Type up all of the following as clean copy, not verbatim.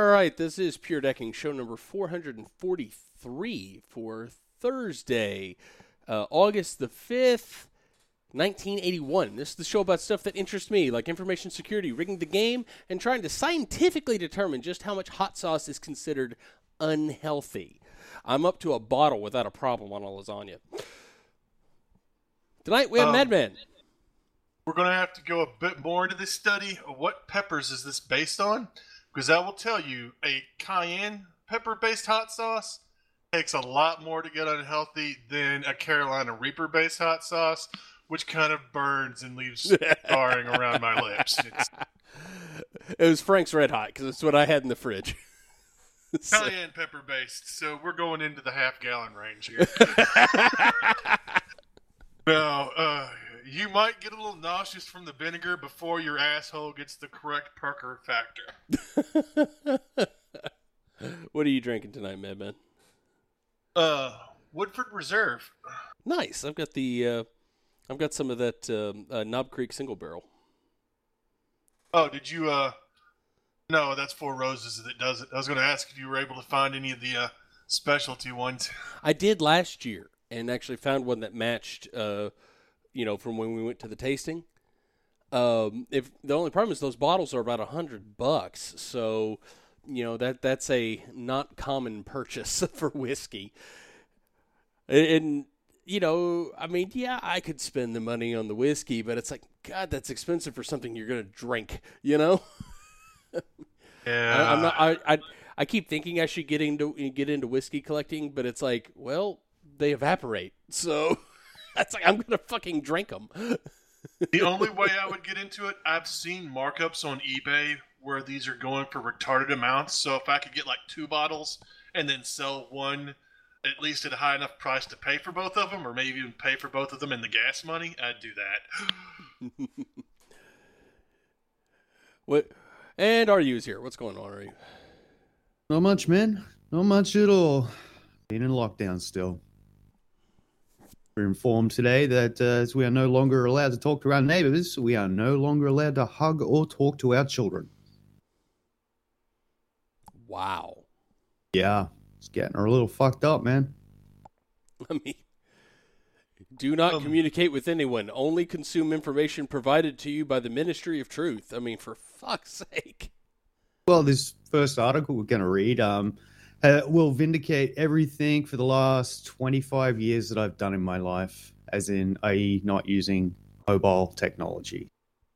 right, this is Pure Decking, show number 443 for Thursday, August the 5th, 1981. This is the show about stuff that interests me, like information security, rigging the game, and trying to scientifically determine just how much hot sauce is considered unhealthy. I'm up to a bottle without a problem on a lasagna. Tonight we have Madman. We're going to have to go a bit more into this study. What peppers is this based on? Because I will tell you, a cayenne pepper-based hot sauce takes a lot more to get unhealthy than a Carolina Reaper-based hot sauce, which kind of burns and leaves scarring around my lips. It was Frank's Red Hot, because it's what I had in the fridge. Cayenne pepper-based, so we're going into the half-gallon range here. Now, you might get a little nauseous from the vinegar before your asshole gets the correct Parker factor. What are you drinking tonight, Madman? Woodford Reserve. Nice. I've got some of that Knob Creek single barrel. Oh, did you? No, that's Four Roses that does it. I was going to ask if you were able to find any of the specialty ones. I did last year, and actually found one that matched. From when we went to the tasting. If the only problem is those bottles are about $100, so that's a not common purchase for whiskey. And I could spend the money on the whiskey, but it's like, God, that's expensive for something you're gonna drink. Yeah. I keep thinking I should get into whiskey collecting, but it's like, well, they evaporate, so. That's like, I'm going to fucking drink them. The only way I would get into it, I've seen markups on eBay where these are going for retarded amounts. So if I could get like 2 bottles and then sell one at least at a high enough price to pay for both of them, or maybe even pay for both of them in the gas money, I'd do that. What? And RU's here. What's going on, RU? Not much, man. Not much at all. Being in lockdown still. We're informed today that as we are no longer allowed to talk to our neighbors, we are no longer allowed to hug or talk to our children. Wow. Yeah, it's getting a little fucked up, man. I mean, do not communicate with anyone. Only consume information provided to you by the Ministry of Truth. I mean, for fuck's sake. Well, this first article we're going to read will vindicate everything for the last 25 years that I've done in my life, as in, i.e., not using mobile technology.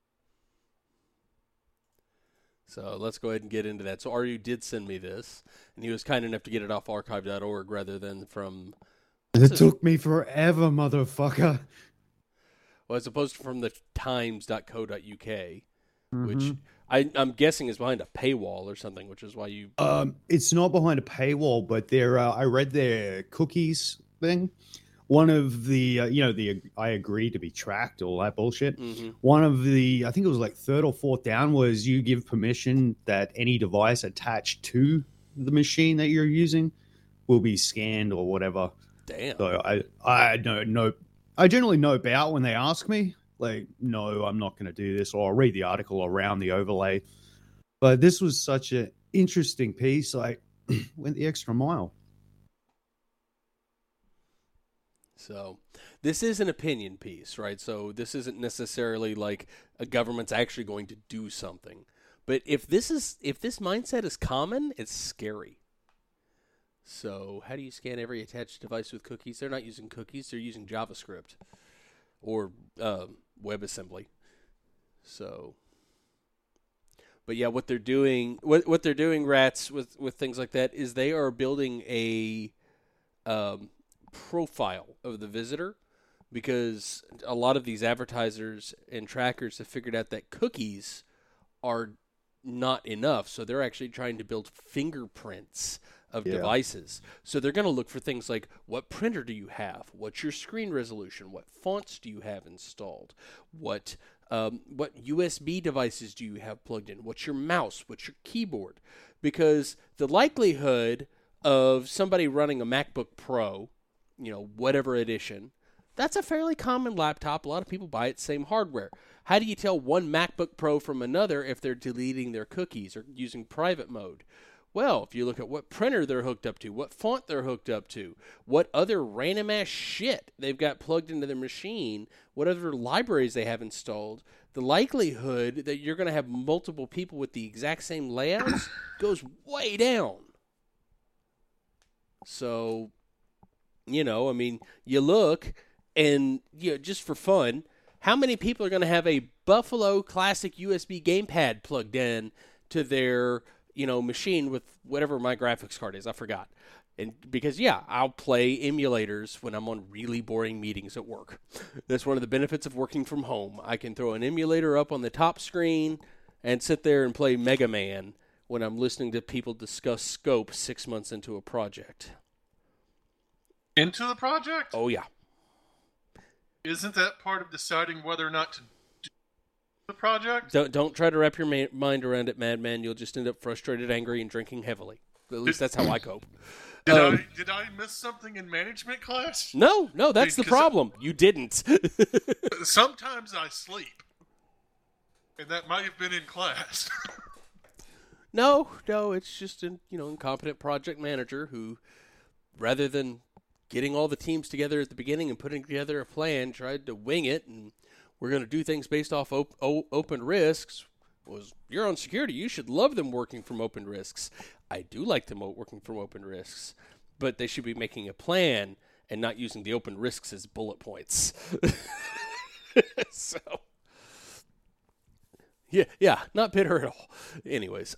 So let's go ahead and get into that. So RU did send me this, and he was kind enough to get it off archive.org rather than from... It took me forever, motherfucker. Well, as opposed to from the times.co.uk, which... I'm guessing is behind a paywall or something, which is why you... It's not behind a paywall, but I read their cookies thing. One of the, I agree to be tracked, all that bullshit. Mm-hmm. One of the, I think it was like third or fourth down, was you give permission that any device attached to the machine that you're using will be scanned or whatever. Damn. So I don't know. I generally know about when they ask me. Like, no, I'm not going to do this, or I'll read the article around the overlay. But this was such an interesting piece. I went the extra mile. So this is an opinion piece, right? So this isn't necessarily like a government's actually going to do something. But if this mindset is common, it's scary. So how do you scan every attached device with cookies? They're not using cookies. They're using JavaScript or WebAssembly. So, but yeah, what they're doing, rats, with things like that, is they are building a profile of the visitor, because a lot of these advertisers and trackers have figured out that cookies are not enough, so they're actually trying to build fingerprints of devices. So they're going to look for things like, what printer do you have? What's your screen resolution? What fonts do you have installed? What USB devices do you have plugged in? What's your mouse? What's your keyboard? Because the likelihood of somebody running a MacBook Pro, whatever edition, that's a fairly common laptop. A lot of people buy it, same hardware. How do you tell one MacBook Pro from another if they're deleting their cookies or using private mode? Well, if you look at what printer they're hooked up to, what font they're hooked up to, what other random ass shit they've got plugged into their machine, what other libraries they have installed, the likelihood that you're going to have multiple people with the exact same layouts goes way down. So, you know, I mean, you look and, you know, just for fun, how many people are going to have a Buffalo Classic USB gamepad plugged in to their, you know, machine with whatever my graphics card is? I forgot. And because, yeah, I'll play emulators when I'm on really boring meetings at work. That's one of the benefits of working from home. I can throw an emulator up on the top screen and sit there and play Mega Man when I'm listening to people discuss scope 6 months into a project. Into the project? Oh, yeah. Isn't that part of deciding whether or not to do the project? Don't try to wrap your mind around it, madman. You'll just end up frustrated, angry, and drinking heavily. At least that's how I cope. Did I miss something in management class? No, that's the problem. You didn't. Sometimes I sleep, and that might have been in class. No, it's just an incompetent project manager who, rather than getting all the teams together at the beginning and putting together a plan, tried to wing it, and we're going to do things based off open risks. You're on security. You should love them working from open risks. I do like them working from open risks, but they should be making a plan and not using the open risks as bullet points. So, yeah, not bitter at all. Anyways,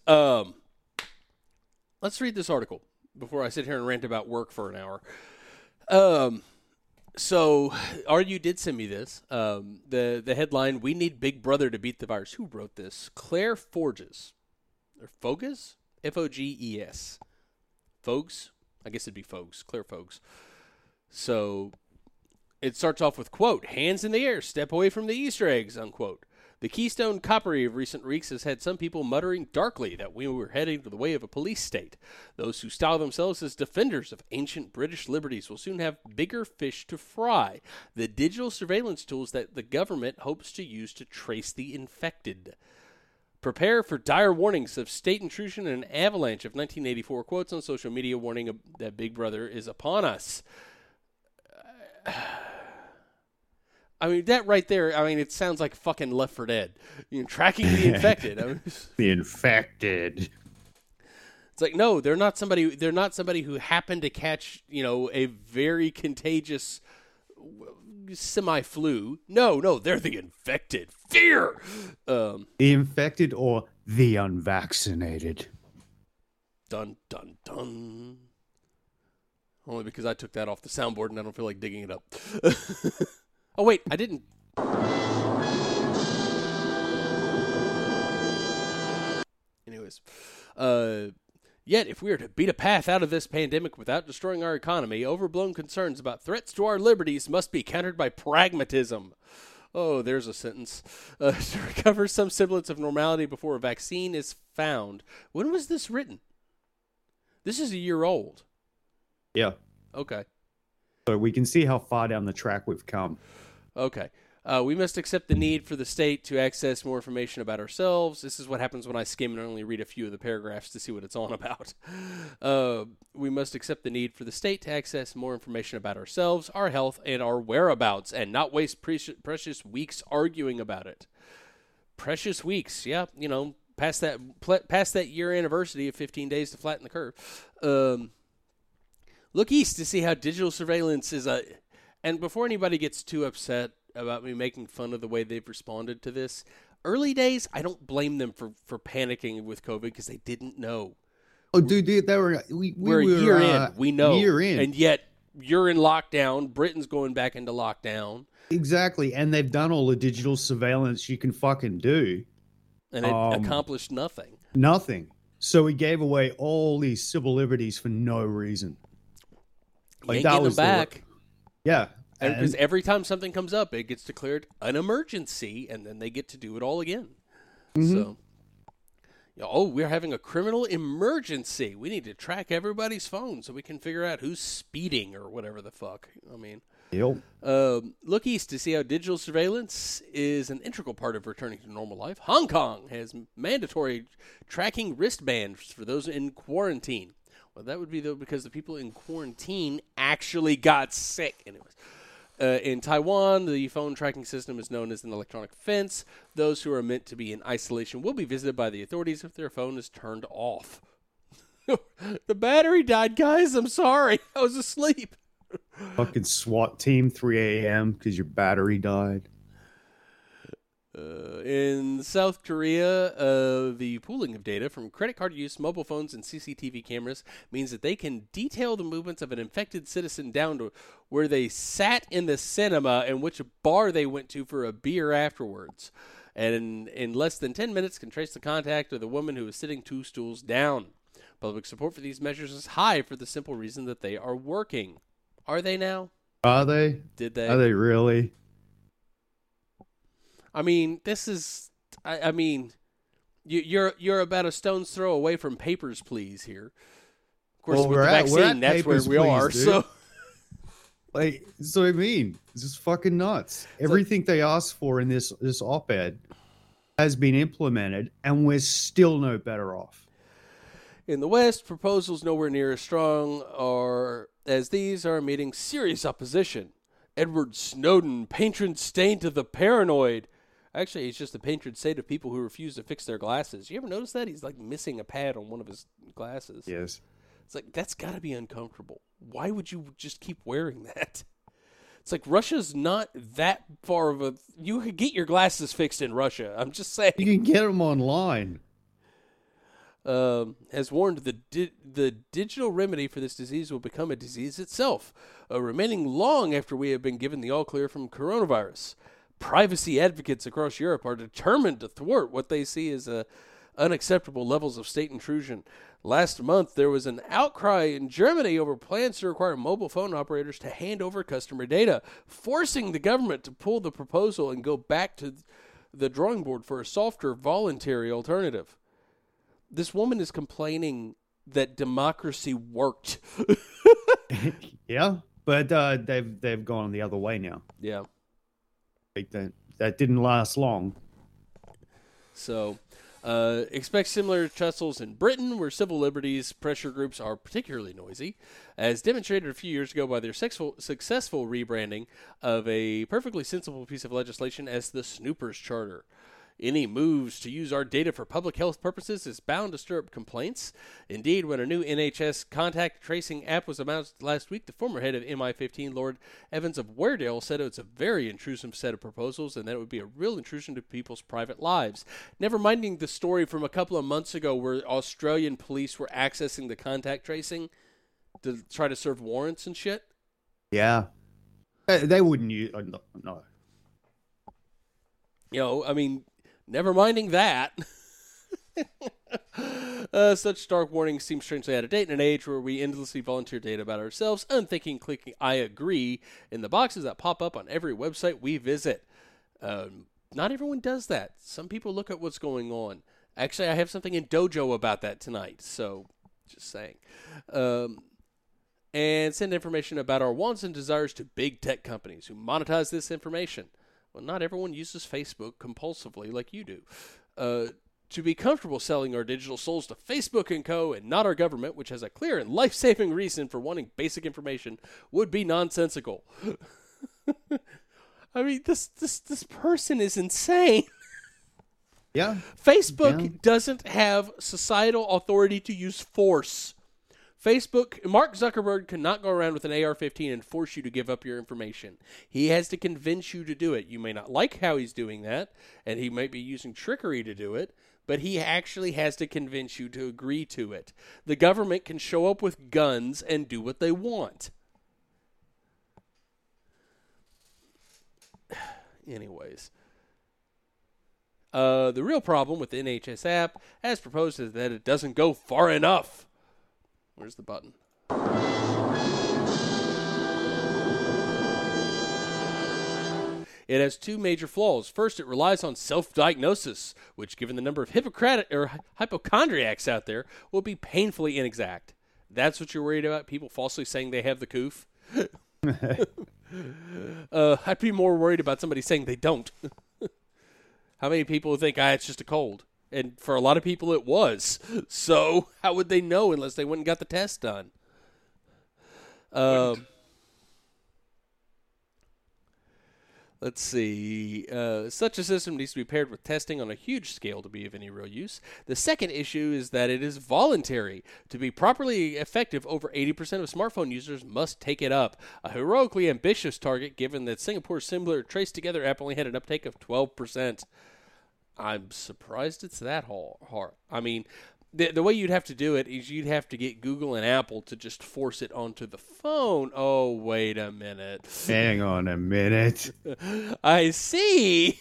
let's read this article before I sit here and rant about work for an hour. So, RU did send me this. The headline, "We need Big Brother to beat the virus." Who wrote this? Claire Forges. Or Foges? Foges. Foges? I guess it'd be Foges. Claire Foges. So, it starts off with, quote, "Hands in the air, step away from the Easter eggs," unquote. The Keystone Coppery of recent weeks has had some people muttering darkly that we were heading to the way of a police state. Those who style themselves as defenders of ancient British liberties will soon have bigger fish to fry: the digital surveillance tools that the government hopes to use to trace the infected. Prepare for dire warnings of state intrusion and an avalanche of 1984 quotes on social media warning that Big Brother is upon us. I mean, that right there, I mean, it sounds like fucking Left 4 Dead. Tracking the infected. I mean, the infected. It's like, no, they're not somebody who happened to catch, a very contagious semi-flu. No, they're the infected. Fear! The infected or the unvaccinated. Dun, dun, dun. Only because I took that off the soundboard and I don't feel like digging it up. Oh, wait, I didn't. Anyways, yet if we are to beat a path out of this pandemic without destroying our economy, overblown concerns about threats to our liberties must be countered by pragmatism. Oh, there's a sentence. To recover some semblance of normality before a vaccine is found. When was this written? This is a year old. Yeah. Okay. So we can see how far down the track we've come. Okay. We must accept the need for the state to access more information about ourselves. This is what happens when I skim and only read a few of the paragraphs to see what it's on about. We must accept the need for the state to access more information about ourselves, our health, and our whereabouts, and not waste precious weeks arguing about it. Precious weeks, yeah. Past that year anniversary of 15 days to flatten the curve. Look east to see how digital surveillance is a... And before anybody gets too upset about me making fun of the way they've responded to this, early days, I don't blame them for panicking with COVID because they didn't know. Oh, dude, we're a year in. We know. Year in. And yet, you're in lockdown. Britain's going back into lockdown. Exactly. And they've done all the digital surveillance you can fucking do. And it accomplished nothing. Nothing. So we gave away all these civil liberties for no reason. Like, ain't getting them back. Yeah. Because every time something comes up, it gets declared an emergency, and then they get to do it all again. Mm-hmm. So, we're having a criminal emergency. We need to track everybody's phone so we can figure out who's speeding or whatever the fuck. I mean, Yep. Look east to see how digital surveillance is an integral part of returning to normal life. Hong Kong has mandatory tracking wristbands for those in quarantine. Well, that would be, though, because the people in quarantine actually got sick. Anyways. In Taiwan, the phone tracking system is known as an electronic fence. Those who are meant to be in isolation will be visited by the authorities if their phone is turned off. The battery died, guys. I'm sorry. I was asleep. Fucking SWAT team, 3 a.m. because your battery died. In South Korea, the pooling of data from credit card use, mobile phones, and CCTV cameras means that they can detail the movements of an infected citizen down to where they sat in the cinema and which bar they went to for a beer afterwards. And in less than 10 minutes can trace the contact of the woman who was sitting 2 stools down. Public support for these measures is high for the simple reason that they are working. Are they now? Are they? Did they? Are they really? I mean, this is. I mean, you're about a stone's throw away from Papers, Please here. Of course, Well, with the vaccine, that's Papers, where we Please, are. dude. So, Like, so I mean, it's just fucking nuts. Everything they asked for in this op-ed has been implemented, and we're still no better off. in the West, proposals nowhere near as strong as these are meeting serious opposition. Edward Snowden, patron saint of the paranoid. Actually, he's just the patron saint of people who refuse to fix their glasses. You ever notice that? He's like missing a pad on one of his glasses. Yes. It's like, that's got to be uncomfortable. Why would you just keep wearing that? It's like Russia's not that far of a... You could get your glasses fixed in Russia. I'm just saying. You can get them online. Has warned the digital remedy for this disease will become a disease itself, remaining long after we have been given the all-clear from coronavirus. Privacy advocates across Europe are determined to thwart what they see as unacceptable levels of state intrusion. Last month, there was an outcry in Germany over plans to require mobile phone operators to hand over customer data, forcing the government to pull the proposal and go back to the drawing board for a softer, voluntary alternative. This woman is complaining that democracy worked. Yeah, but they've gone the other way now. Yeah. Like that didn't last long. So, expect similar tussles in Britain, where civil liberties pressure groups are particularly noisy, as demonstrated a few years ago by their successful rebranding of a perfectly sensible piece of legislation as the Snoopers Charter. Any moves to use our data for public health purposes is bound to stir up complaints. Indeed, when a new NHS contact tracing app was announced last week, the former head of MI15, Lord Evans of Weardale, said it's a very intrusive set of proposals and that it would be a real intrusion to people's private lives. Never minding the story from a couple of months ago where Australian police were accessing the contact tracing to try to serve warrants and shit. Yeah. They wouldn't use... no. You know, I mean... Never minding that. Such stark warnings seem strangely out of date in an age where we endlessly volunteer data about ourselves, unthinking, clicking I agree in the boxes that pop up on every website we visit. Not everyone does that. Some people look at what's going on. Actually, I have something in Dojo about that tonight, so just saying. And send information about our wants and desires to big tech companies who monetize this information. Well, not everyone uses Facebook compulsively like you do. To be comfortable selling our digital souls to Facebook and Co. and not our government, which has a clear and life-saving reason for wanting basic information, would be nonsensical. I mean, this person is insane. Yeah. Facebook doesn't have societal authority to use force. Mark Zuckerberg cannot go around with an AR-15 and force you to give up your information. He has to convince you to do it. You may not like how he's doing that, and he might be using trickery to do it, but he actually has to convince you to agree to it. The government can show up with guns and do what they want. Anyways. The real problem with the NHS app, as proposed, is that it doesn't go far enough. Where's the button? It has two major flaws. First, it relies on self-diagnosis, which, given the number of hypochondriacs out there, will be painfully inexact. That's what you're worried about? People falsely saying they have the coof? I'd be more worried about somebody saying they don't. How many people think, it's just a cold? And for a lot of people, it was. So how would they know unless they went and got the test done? Let's see. Such a system needs to be paired with testing on a huge scale to be of any real use. The second issue is that it is voluntary. To be properly effective, over 80% of smartphone users must take it up. A heroically ambitious target, given that Singapore's similar Trace Together app only had an uptake of 12%. I'm surprised it's that hard. I mean, the way you'd have to do it is you'd have to get Google and Apple to just force it onto the phone. Oh, wait a minute. Hang on a minute. I see.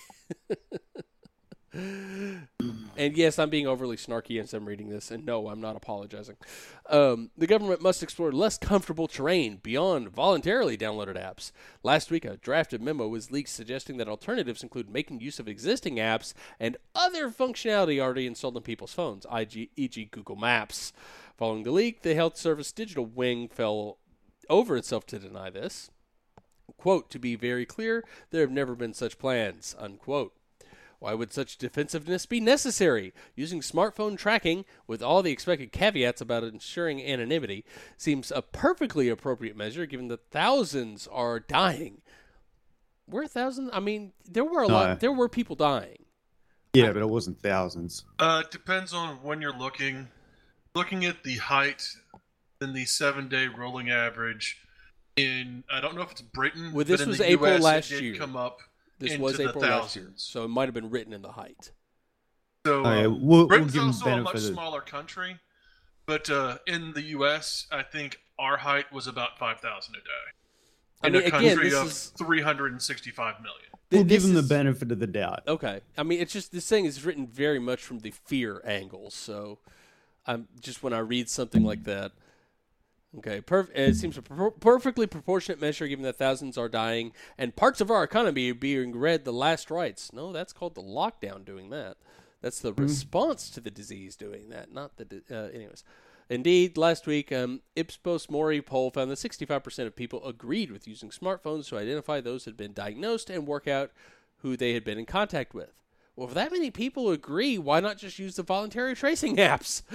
And yes, I'm being overly snarky as I'm reading this, and no, I'm not apologizing. The government must explore less comfortable terrain beyond voluntarily downloaded apps. Last week, a drafted memo was leaked suggesting that alternatives include making use of existing apps and other functionality already installed on people's phones, e.g. Google Maps. Following the leak, the health service digital wing fell over itself to deny this. Quote, to be very clear, there have never been such plans, unquote. Why would such defensiveness be necessary? Using smartphone tracking, with all the expected caveats about ensuring anonymity, seems a perfectly appropriate measure given that thousands are dying. Were thousands? I mean, there were a lot. There were people dying. Yeah, but it wasn't thousands. It depends on when you're looking. Looking at the height in the 7-day rolling average in, I don't know if it's Britain, well, this but in was the April US, last it did year. come up. This was April last year, so it might have been written in the height. So Britain's also a much smaller country, but in the U.S., I think our height was about 5,000 a day. In a country of 365 million. We'll give them the benefit of the doubt. Okay. I mean, it's just, this thing is written very much from the fear angle, so I'm just, when I read something like that, okay, it seems a perfectly proportionate measure given that thousands are dying and parts of our economy are being read the last rites. No, that's called the lockdown doing that. That's the response to the disease doing that, not the... anyways. Indeed, last week, Ipsos Mori poll found that 65% of people agreed with using smartphones to identify those who had been diagnosed and work out who they had been in contact with. Well, if that many people agree, why not just use the voluntary tracing apps?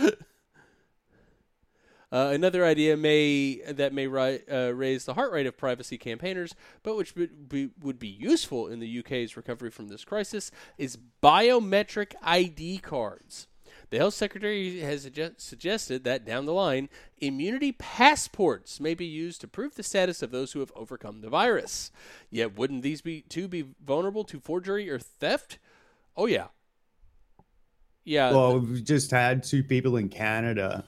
Another idea may raise the heart rate of privacy campaigners, but which would be useful in the UK's recovery from this crisis, is biometric ID cards. The Health Secretary has suggested that, down the line, immunity passports may be used to prove the status of those who have overcome the virus. Yet, wouldn't these be vulnerable to forgery or theft? Oh, yeah. Yeah. Well, we just had 2 people in Canada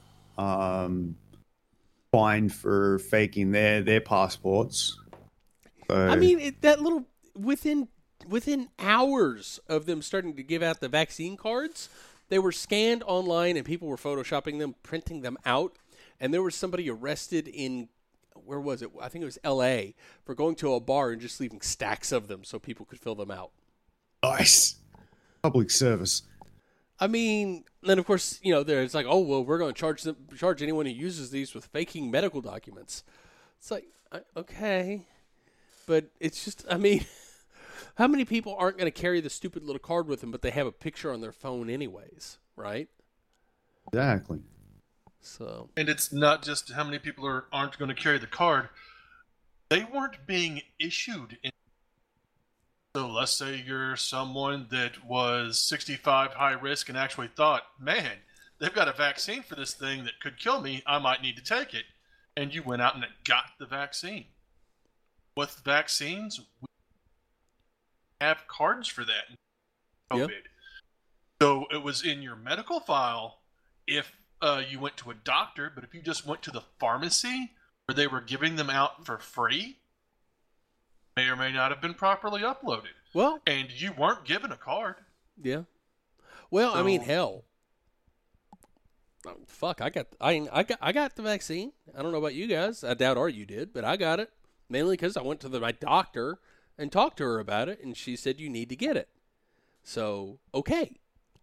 fined for faking their passports. So, I mean, within hours of them starting to give out the vaccine cards, they were scanned online and people were photoshopping them, printing them out. And there was somebody arrested in, where was it? I think it was L.A. for going to a bar and just leaving stacks of them so people could fill them out. Nice. Public service. I mean, then of course, there's like, oh, well, we're going to charge anyone who uses these with faking medical documents. It's like, okay. But it's just, I mean, how many people aren't going to carry the stupid little card with them, but they have a picture on their phone anyways, right? Exactly. So. And it's not just how many people aren't going to carry the card. They weren't being issued. So let's say you're someone that was 65 high risk and actually thought, man, they've got a vaccine for this thing that could kill me. I might need to take it. And you went out and got the vaccine. With vaccines, we have cards for that. COVID. Yep. So it was in your medical file if you went to a doctor, but if you just went to the pharmacy where they were giving them out for free, may or may not have been properly uploaded. Well, and you weren't given a card. Yeah. Well, so, I mean, hell. Fuck, I got the vaccine. I don't know about you guys. I doubt you did, but I got it mainly because I went to my doctor and talked to her about it, and she said you need to get it. So, okay.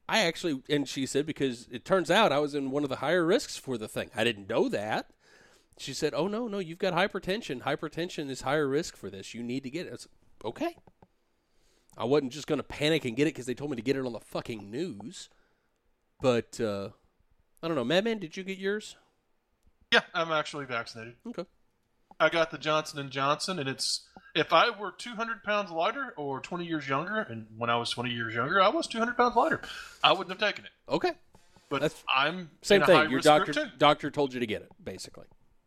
And she said because it turns out I was in one of the higher risks for the thing. I didn't know that. She said, "Oh no, you've got hypertension. Hypertension is higher risk for this. You need to get it." I was like, okay. I wasn't just going to panic and get it because they told me to get it on the fucking news. But I don't know, Madman, did you get yours? Yeah, I'm actually vaccinated. Okay. I got the Johnson & Johnson, and it's if I were 200 pounds lighter or 20 years younger, and when I was 20 years younger, I was 200 pounds lighter, I wouldn't have taken it. Okay. But I'm same in a thing. high Your risk group too. doctor told you to get it, basically.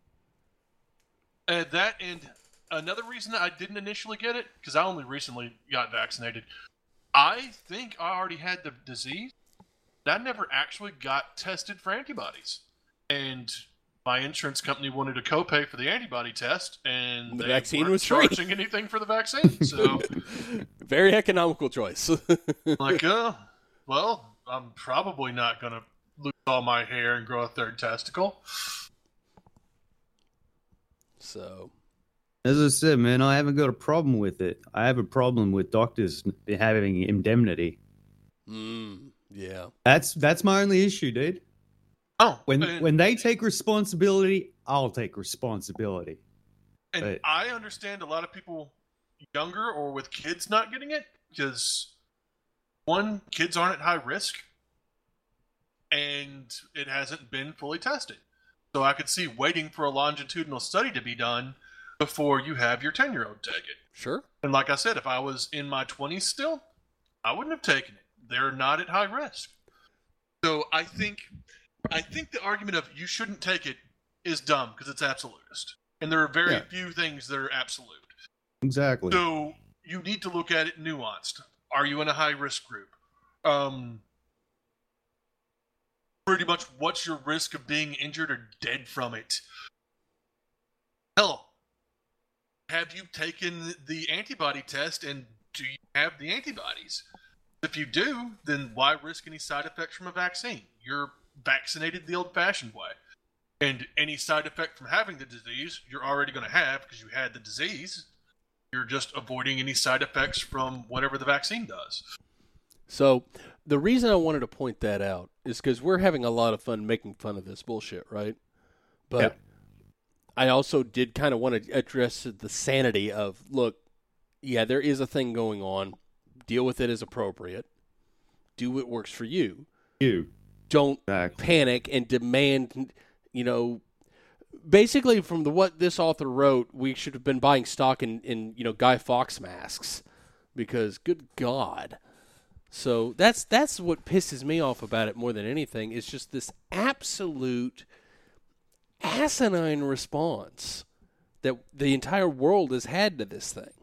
And another reason that I didn't initially get it, because I only recently got vaccinated, I think I already had the disease. I never actually got tested for antibodies. And my insurance company wanted a copay for the antibody test, and The they vaccine weren't was free. charging anything for the vaccine. So, Very economical choice. like, well, I'm probably not going to lose all my hair and grow a third testicle. So, As I said, man, I haven't got a problem with it. I have a problem with doctors having indemnity. yeah. That's my only issue, dude. Oh, When they take responsibility, I'll take responsibility. And But- I understand a lot of people younger or with kids not getting it because, one, kids aren't at high risk, and it hasn't been fully tested. So I could see waiting for a longitudinal study to be done before you have your 10-year-old take it. Sure. And like I said, if I was in my 20s still, I wouldn't have taken it. They're not at high risk. So I think the argument of you shouldn't take it is dumb because it's absolutist. And there are very few things that are absolute. Exactly. So you need to look at it nuanced. Are you in a high risk group? Pretty much what's your risk of being injured or dead from it? Hell, have you taken the antibody test and do you have the antibodies? If you do, then why risk any side effects from a vaccine? You're vaccinated the old-fashioned way. And any side effect from having the disease, you're already going to have because you had the disease. You're just avoiding any side effects from whatever the vaccine does. So the reason I wanted to point that out is because we're having a lot of fun making fun of this bullshit, right? But I also did kind of want to address the sanity of, look, yeah, there is a thing going on. Deal with it as appropriate. Do what works for you. Don't panic and demand, basically from what this author wrote, we should have been buying stock in Guy Fawkes masks because good God. So that's what pisses me off about it more than anything. It's just this absolute asinine response that the entire world has had to this thing.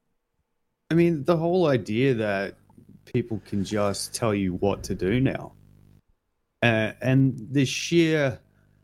I mean, the whole idea that people can just tell you what to do now. And the sheer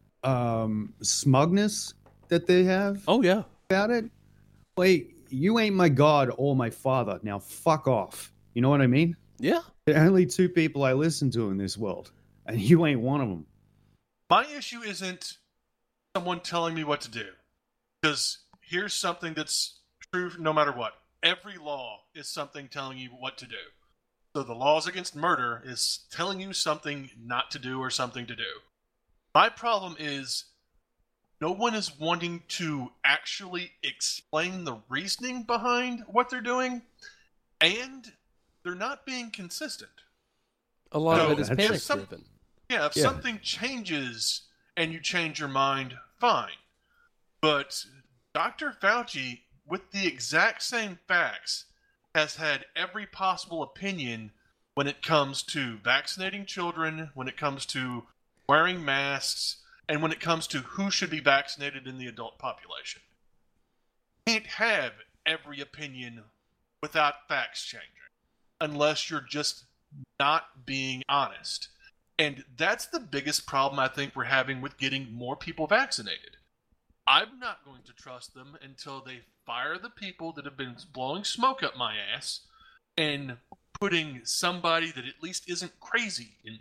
smugness that they have about it. Wait, you ain't my God or my father. Now fuck off. You know what I mean? Yeah. There are only two people I listen to in this world, and you ain't one of them. My issue isn't someone telling me what to do. Because here's something that's true no matter what. Every law is something telling you what to do. So the laws against murder is telling you something not to do or something to do. My problem is no one is wanting to actually explain the reasoning behind what they're doing, and they're not being consistent. A lot of it is panic driven. Yeah, if something changes and you change your mind, fine. But Dr. Fauci, with the exact same facts, has had every possible opinion when it comes to vaccinating children, when it comes to wearing masks, and when it comes to who should be vaccinated in the adult population. You can't have every opinion without facts changing, unless you're just not being honest. And that's the biggest problem I think we're having with getting more people vaccinated. I'm not going to trust them until they fire the people that have been blowing smoke up my ass and putting somebody that at least isn't crazy in.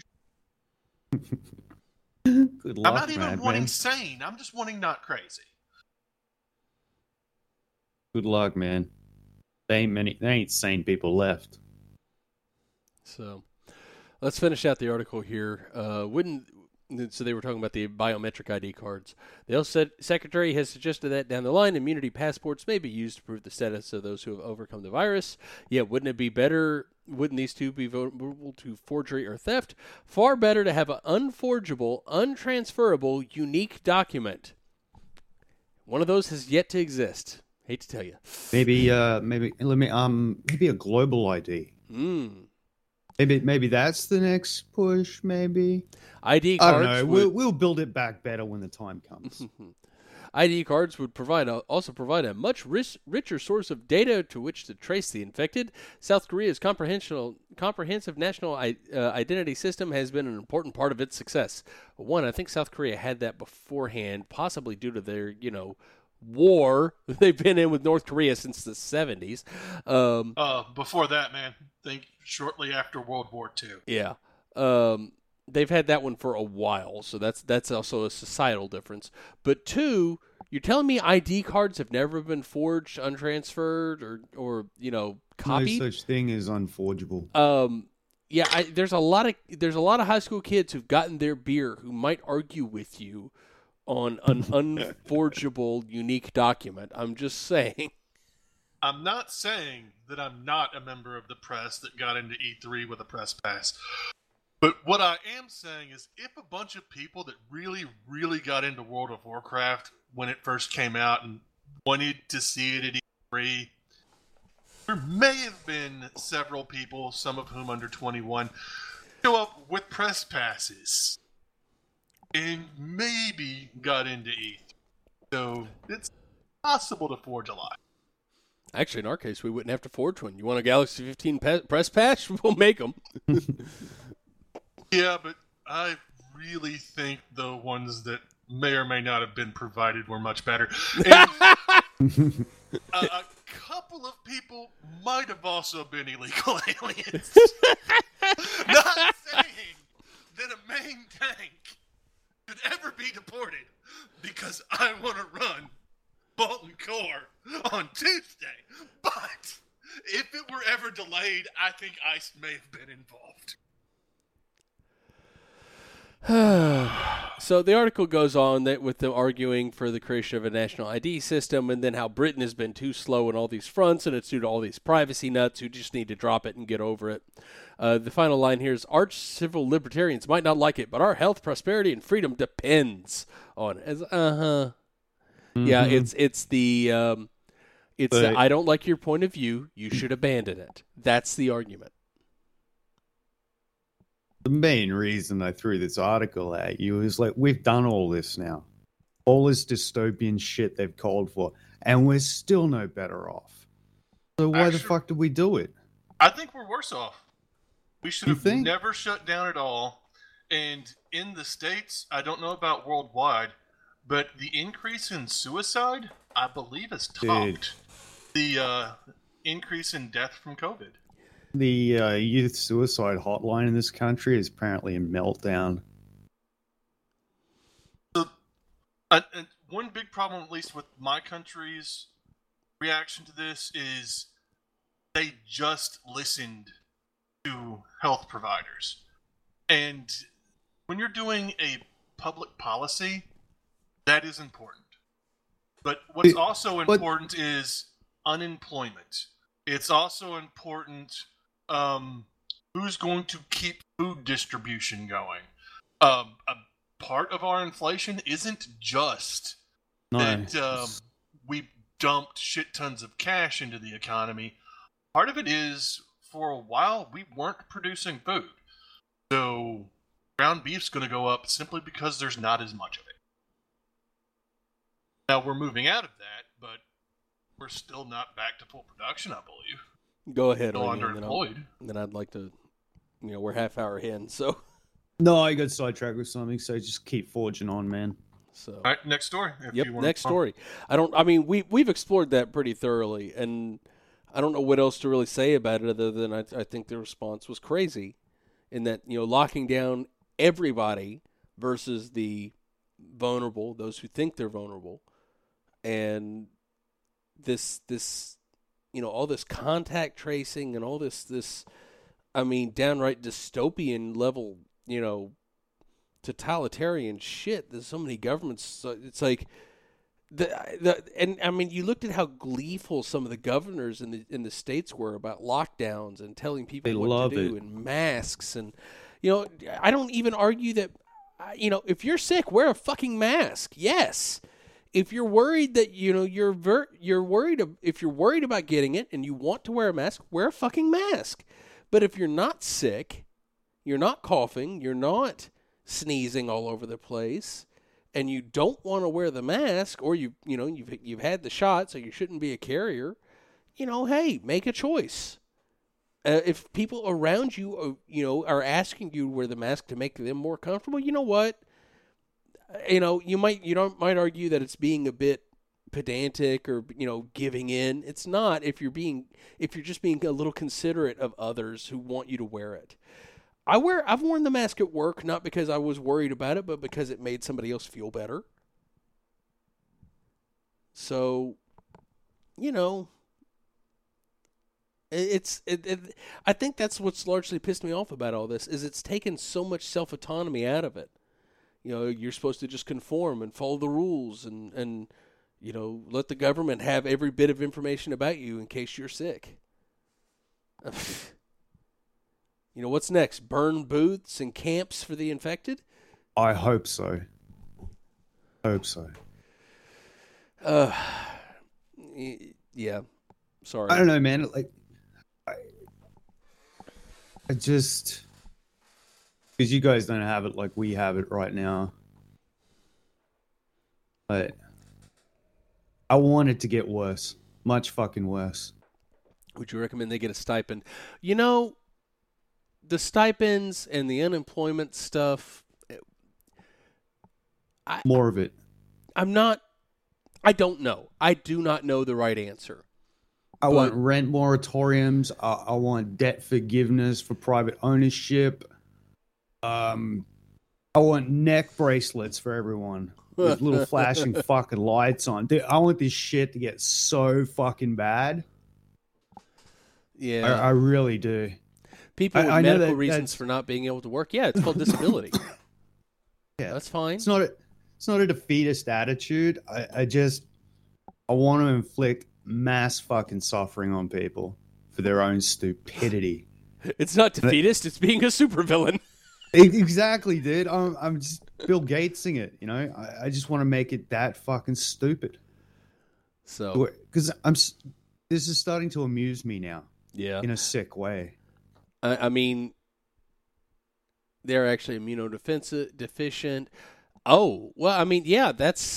Good luck, I'm not even wanting man. sane. I'm just wanting not crazy. Good luck, man. There ain't sane people left. So let's finish out the article here. So they were talking about the biometric ID cards. The health secretary has suggested that down the line, immunity passports may be used to prove the status of those who have overcome the virus. Yeah, wouldn't it be better? Wouldn't these two be vulnerable to forgery or theft? Far better to have an unforgeable, untransferable, unique document. One of those has yet to exist. Hate to tell you. Maybe a global ID. Maybe that's the next push. Maybe ID cards. I don't know. We'll build it back better when the time comes. ID cards would also provide a much richer source of data to which to trace the infected. South Korea's comprehensive national identity system has been an important part of its success. One, I think South Korea had that beforehand, possibly due to their, war they've been in with North Korea since the 70s. Before that, man, think shortly after World War II. Yeah. They've had that one for a while, so that's also a societal difference. But two, you're telling me ID cards have never been forged, untransferred, or copied? No such thing as unforgeable. Yeah, there's a lot of high school kids who've gotten their beer who might argue with you on an unforgeable, unique document. I'm just saying. I'm not saying that I'm not a member of the press that got into E3 with a press pass. But what I am saying is if a bunch of people that really, really got into World of Warcraft when it first came out and wanted to see it at E3, there may have been several people, some of whom under 21, show up with press passes and maybe got into E3. So it's possible to forge a lie. Actually, in our case, we wouldn't have to forge one. You want a Galaxy 15 press patch? We'll make them. Yeah, but I really think the ones that may or may not have been provided were much better. And a couple of people might have also been illegal aliens. Not saying that a main tank could ever be deported because I want to run Molten Core on Tuesday. But if it were ever delayed, I think ICE may have been involved. So the article goes on that with them arguing for the creation of a national ID system and then how Britain has been too slow on all these fronts and it's due to all these privacy nuts who just need to drop it and get over it. The final line here is arch civil libertarians might not like it, but our health, prosperity, and freedom depends on it. Yeah, it's the I don't like your point of view. You should abandon it. That's the argument. The main reason I threw this article at you is like, we've done all this now. All this dystopian shit they've called for, and we're still no better off. So why the fuck did we do it? I think we're worse off. We should have never shut down at all. And in the States, I don't know about worldwide, but the increase in suicide, I believe, has topped the increase in death from COVID. The youth suicide hotline in this country is apparently a meltdown. So, one big problem, at least with my country's reaction to this, is they just listened to health providers. And when you're doing a public policy, that is important. But what's also important is unemployment. It's also important who's going to keep food distribution going. A part of our inflation isn't just that we dumped shit tons of cash into the economy. Part of it is, for a while, we weren't producing food. So ground beef's going to go up simply because there's not as much of it. Now, we're moving out of that, but we're still not back to full production, I believe. Go ahead, still underemployed. Then I'd like to, we're half hour in, so. No, I got sidetracked with something, so just keep forging on, man. So. All right, next story. Next story. We've explored that pretty thoroughly, and I don't know what else to really say about it other than I think the response was crazy in that, locking down everybody versus the vulnerable, those who think they're vulnerable, and this all this contact tracing and all this downright dystopian level, totalitarian shit. There's so many governments. So it's like and I mean, you looked at how gleeful some of the governors in the states were about lockdowns and telling people what to do and masks, and I don't even argue that. If you're sick, wear a fucking mask. Yes. If you're worried that you're worried if you're worried about getting it and you want to wear a mask, wear a fucking mask. But if you're not sick, you're not coughing, you're not sneezing all over the place, and you don't want to wear the mask, or you've had the shot, so you shouldn't be a carrier, hey, make a choice. If people around you, are asking you to wear the mask to make them more comfortable, you know what? You might argue that it's being a bit pedantic or giving in. It's not if you're just being a little considerate of others who want you to wear it. I've worn the mask at work, not because I was worried about it, but because it made somebody else feel better. So, I think that's what's largely pissed me off about all this, is it's taken so much self-autonomy out of it. You're supposed to just conform and follow the rules and let the government have every bit of information about you in case you're sick. What's next? Burn booths and camps for the infected? I hope so. Yeah. Sorry. I don't know, man. Like, I just, because you guys don't have it like we have it right now. But I want it to get worse. Much fucking worse. Would you recommend they get a stipend? The stipends and the unemployment stuff. More of it. I don't know. I do not know the right answer. I want rent moratoriums. I want debt forgiveness for private ownership. I want neck bracelets for everyone with little flashing fucking lights on. Dude, I want this shit to get so fucking bad. Yeah, I really do. People with medical reasons for not being able to work. Yeah, it's called disability. Yeah, that's fine. It's not a defeatist attitude. I want to inflict mass fucking suffering on people for their own stupidity. It's not defeatist. It's being a supervillain. Exactly, dude. I'm just Bill Gatesing it. I just want to make it that fucking stupid. So, because this is starting to amuse me now. Yeah, in a sick way. I mean, they're actually deficient. Oh, well, I mean, yeah,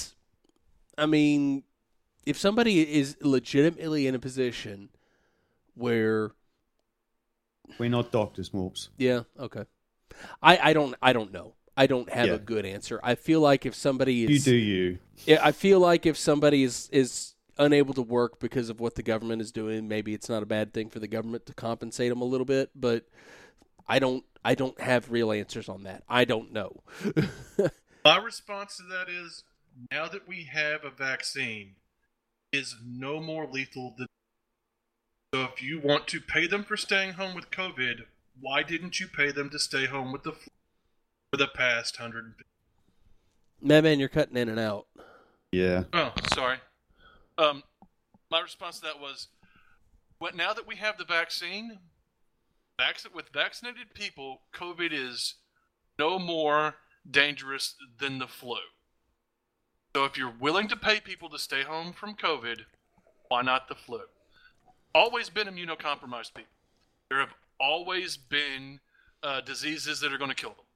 if somebody is legitimately in a position where we're not doctors, Morps. Yeah, okay. I don't know. I don't have a good answer. I feel like if somebody is I feel like if somebody is unable to work because of what the government is doing, maybe it's not a bad thing for the government to compensate them a little bit, but I don't have real answers on that. I don't know. My response to that is, now that we have a vaccine, it is no more lethal than. So if you want to pay them for staying home with COVID, why didn't you pay them to stay home with the flu for the past 150? Man, you're cutting in and out. Yeah. Oh, sorry. My response to that was, now that we have the vaccine, with vaccinated people, COVID is no more dangerous than the flu. So if you're willing to pay people to stay home from COVID, why not the flu? Always been immunocompromised people. There have always been diseases that are going to kill them.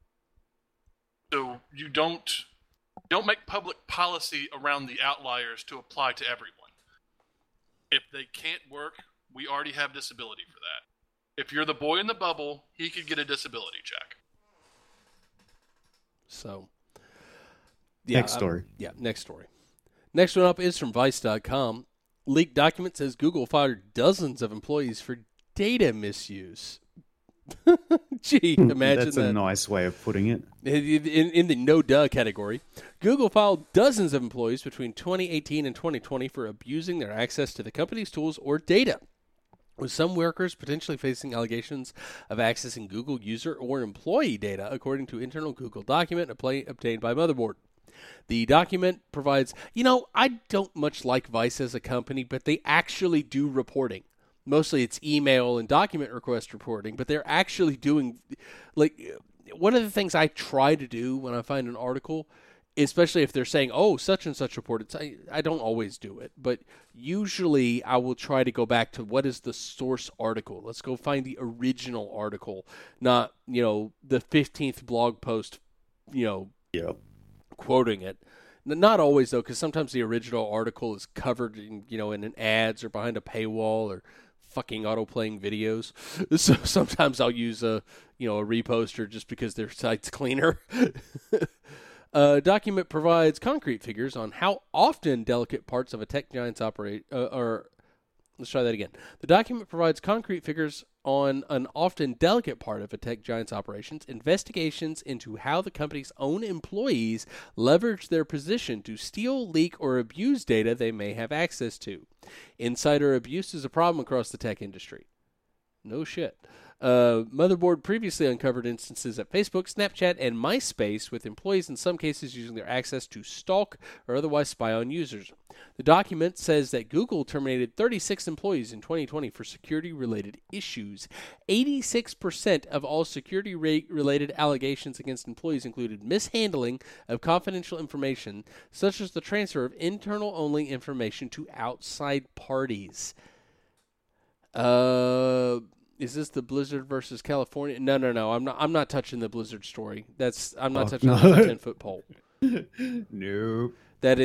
So you don't make public policy around the outliers to apply to everyone. If they can't work, we already have disability for that. If you're the boy in the bubble, he could get a disability check. So, next story. Next story. Next one up is from Vice.com. Leaked document says Google fired dozens of employees for data misuse. Gee, imagine That's a nice way of putting it. In the no-duh category, Google filed dozens of employees between 2018 and 2020 for abusing their access to the company's tools or data. with some workers potentially facing allegations of accessing Google user or employee data, according to internal Google document obtained by Motherboard. The document provides, I don't much like Vice as a company, but they actually do reporting. Mostly it's email and document request reporting, but they're actually doing, one of the things I try to do when I find an article, especially if they're saying, oh, such and such reported, I don't always do it, but usually I will try to go back to what is the source article. Let's go find the original article, not, the 15th blog post, quoting it. Not always, though, because sometimes the original article is covered in, in an ads or behind a paywall or fucking auto-playing videos. So sometimes I'll use a reposter just because their site's cleaner. Document provides concrete figures on how often delicate parts of a tech giant's operate. Let's try that again. The document provides concrete figures on an often delicate part of a tech giant's operations, investigations into how the company's own employees leverage their position to steal, leak, or abuse data they may have access to. Insider abuse is a problem across the tech industry. No shit. Motherboard previously uncovered instances at Facebook, Snapchat, and MySpace with employees in some cases using their access to stalk or otherwise spy on users. The document says that Google terminated 36 employees in 2020 for security-related issues. 86% of all security-related allegations against employees included mishandling of confidential information, such as the transfer of internal-only information to outside parties. Is this the Blizzard versus California? No. I'm not touching the Blizzard story. I'm not touching the 10-foot pole. Nope. That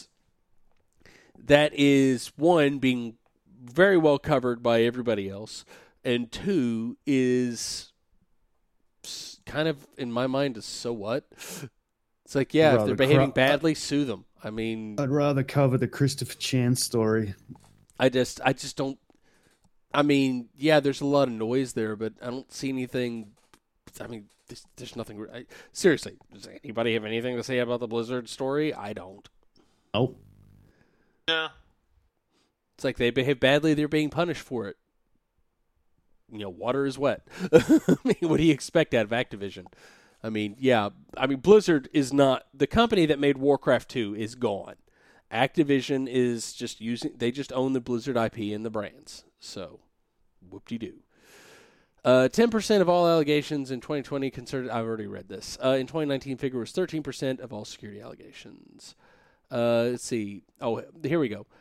is one, being very well covered by everybody else, and two is kind of, in my mind, is so what? It's like, yeah, if they're behaving badly, sue them. I mean, I'd rather cover the Christopher Chan story. I just don't. I mean, yeah, there's a lot of noise there, but I don't see anything. I mean, there's nothing. Seriously, does anybody have anything to say about the Blizzard story? I don't. Oh. Yeah. It's like they behave badly, they're being punished for it. Water is wet. I mean, what do you expect out of Activision? I mean, yeah. I mean, Blizzard is not... The company that made Warcraft 2 is gone. Activision is just they just own the Blizzard IP and the brands. So, whoop-de-doo. 10% of all allegations in 2020 concerned... I've already read this. In 2019, figure was 13% of all security allegations. Let's see. Oh, here we go.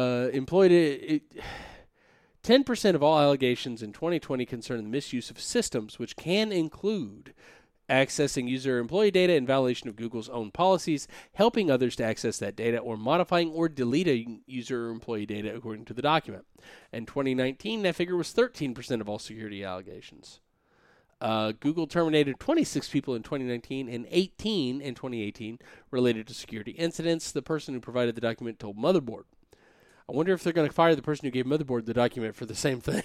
10% of all allegations in 2020 concern the misuse of systems, which can include accessing user employee data in violation of Google's own policies, helping others to access that data, or modifying or deleting user or employee data, according to the document. In 2019, that figure was 13% of all security allegations. Google terminated 26 people in 2019 and 18 in 2018 related to security incidents. The person who provided the document told Motherboard. I wonder if they're going to fire the person who gave Motherboard the document for the same thing.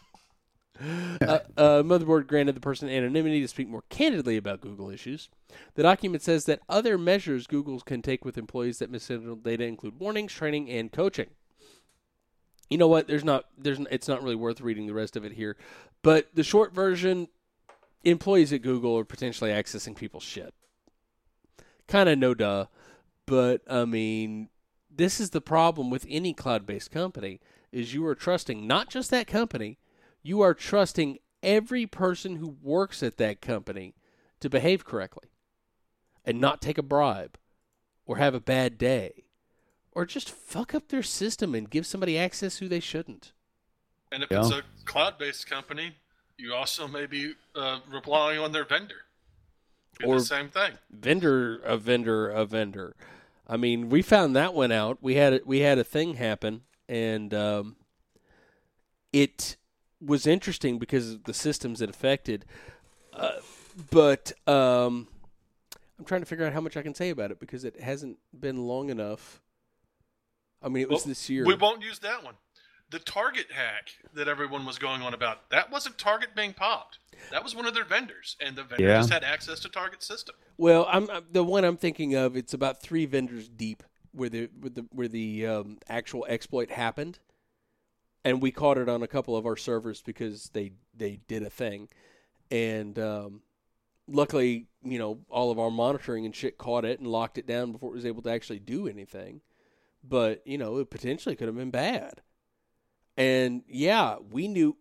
Motherboard granted the person anonymity to speak more candidly about Google issues. The document says that other measures Google can take with employees that mishandle data include warnings, training, and coaching. You know what? It's not really worth reading the rest of it here. But the short version, employees at Google are potentially accessing people's shit. Kind of no duh. But, I mean, this is the problem with any cloud-based company, is you are trusting not just that company, you are trusting every person who works at that company to behave correctly and not take a bribe or have a bad day or just fuck up their system and give somebody access who they shouldn't. And if it's a cloud-based company, you also may be relying on their vendor. Do the same thing. Vendor. I mean, we found that one out. We had a thing happen, and it was interesting because of the systems it affected. But I'm trying to figure out how much I can say about it because it hasn't been long enough. I mean, it was this year. We won't use that one. The Target hack that everyone was going on about, that wasn't Target being popped. That was one of their vendors, and the vendor just had access to Target's system. Well, the one I'm thinking of, it's about 3 vendors deep where the actual exploit happened. and we caught it on a couple of our servers because they did a thing, and luckily, all of our monitoring and shit caught it and locked it down before it was able to actually do anything. But it potentially could have been bad. And yeah, we knew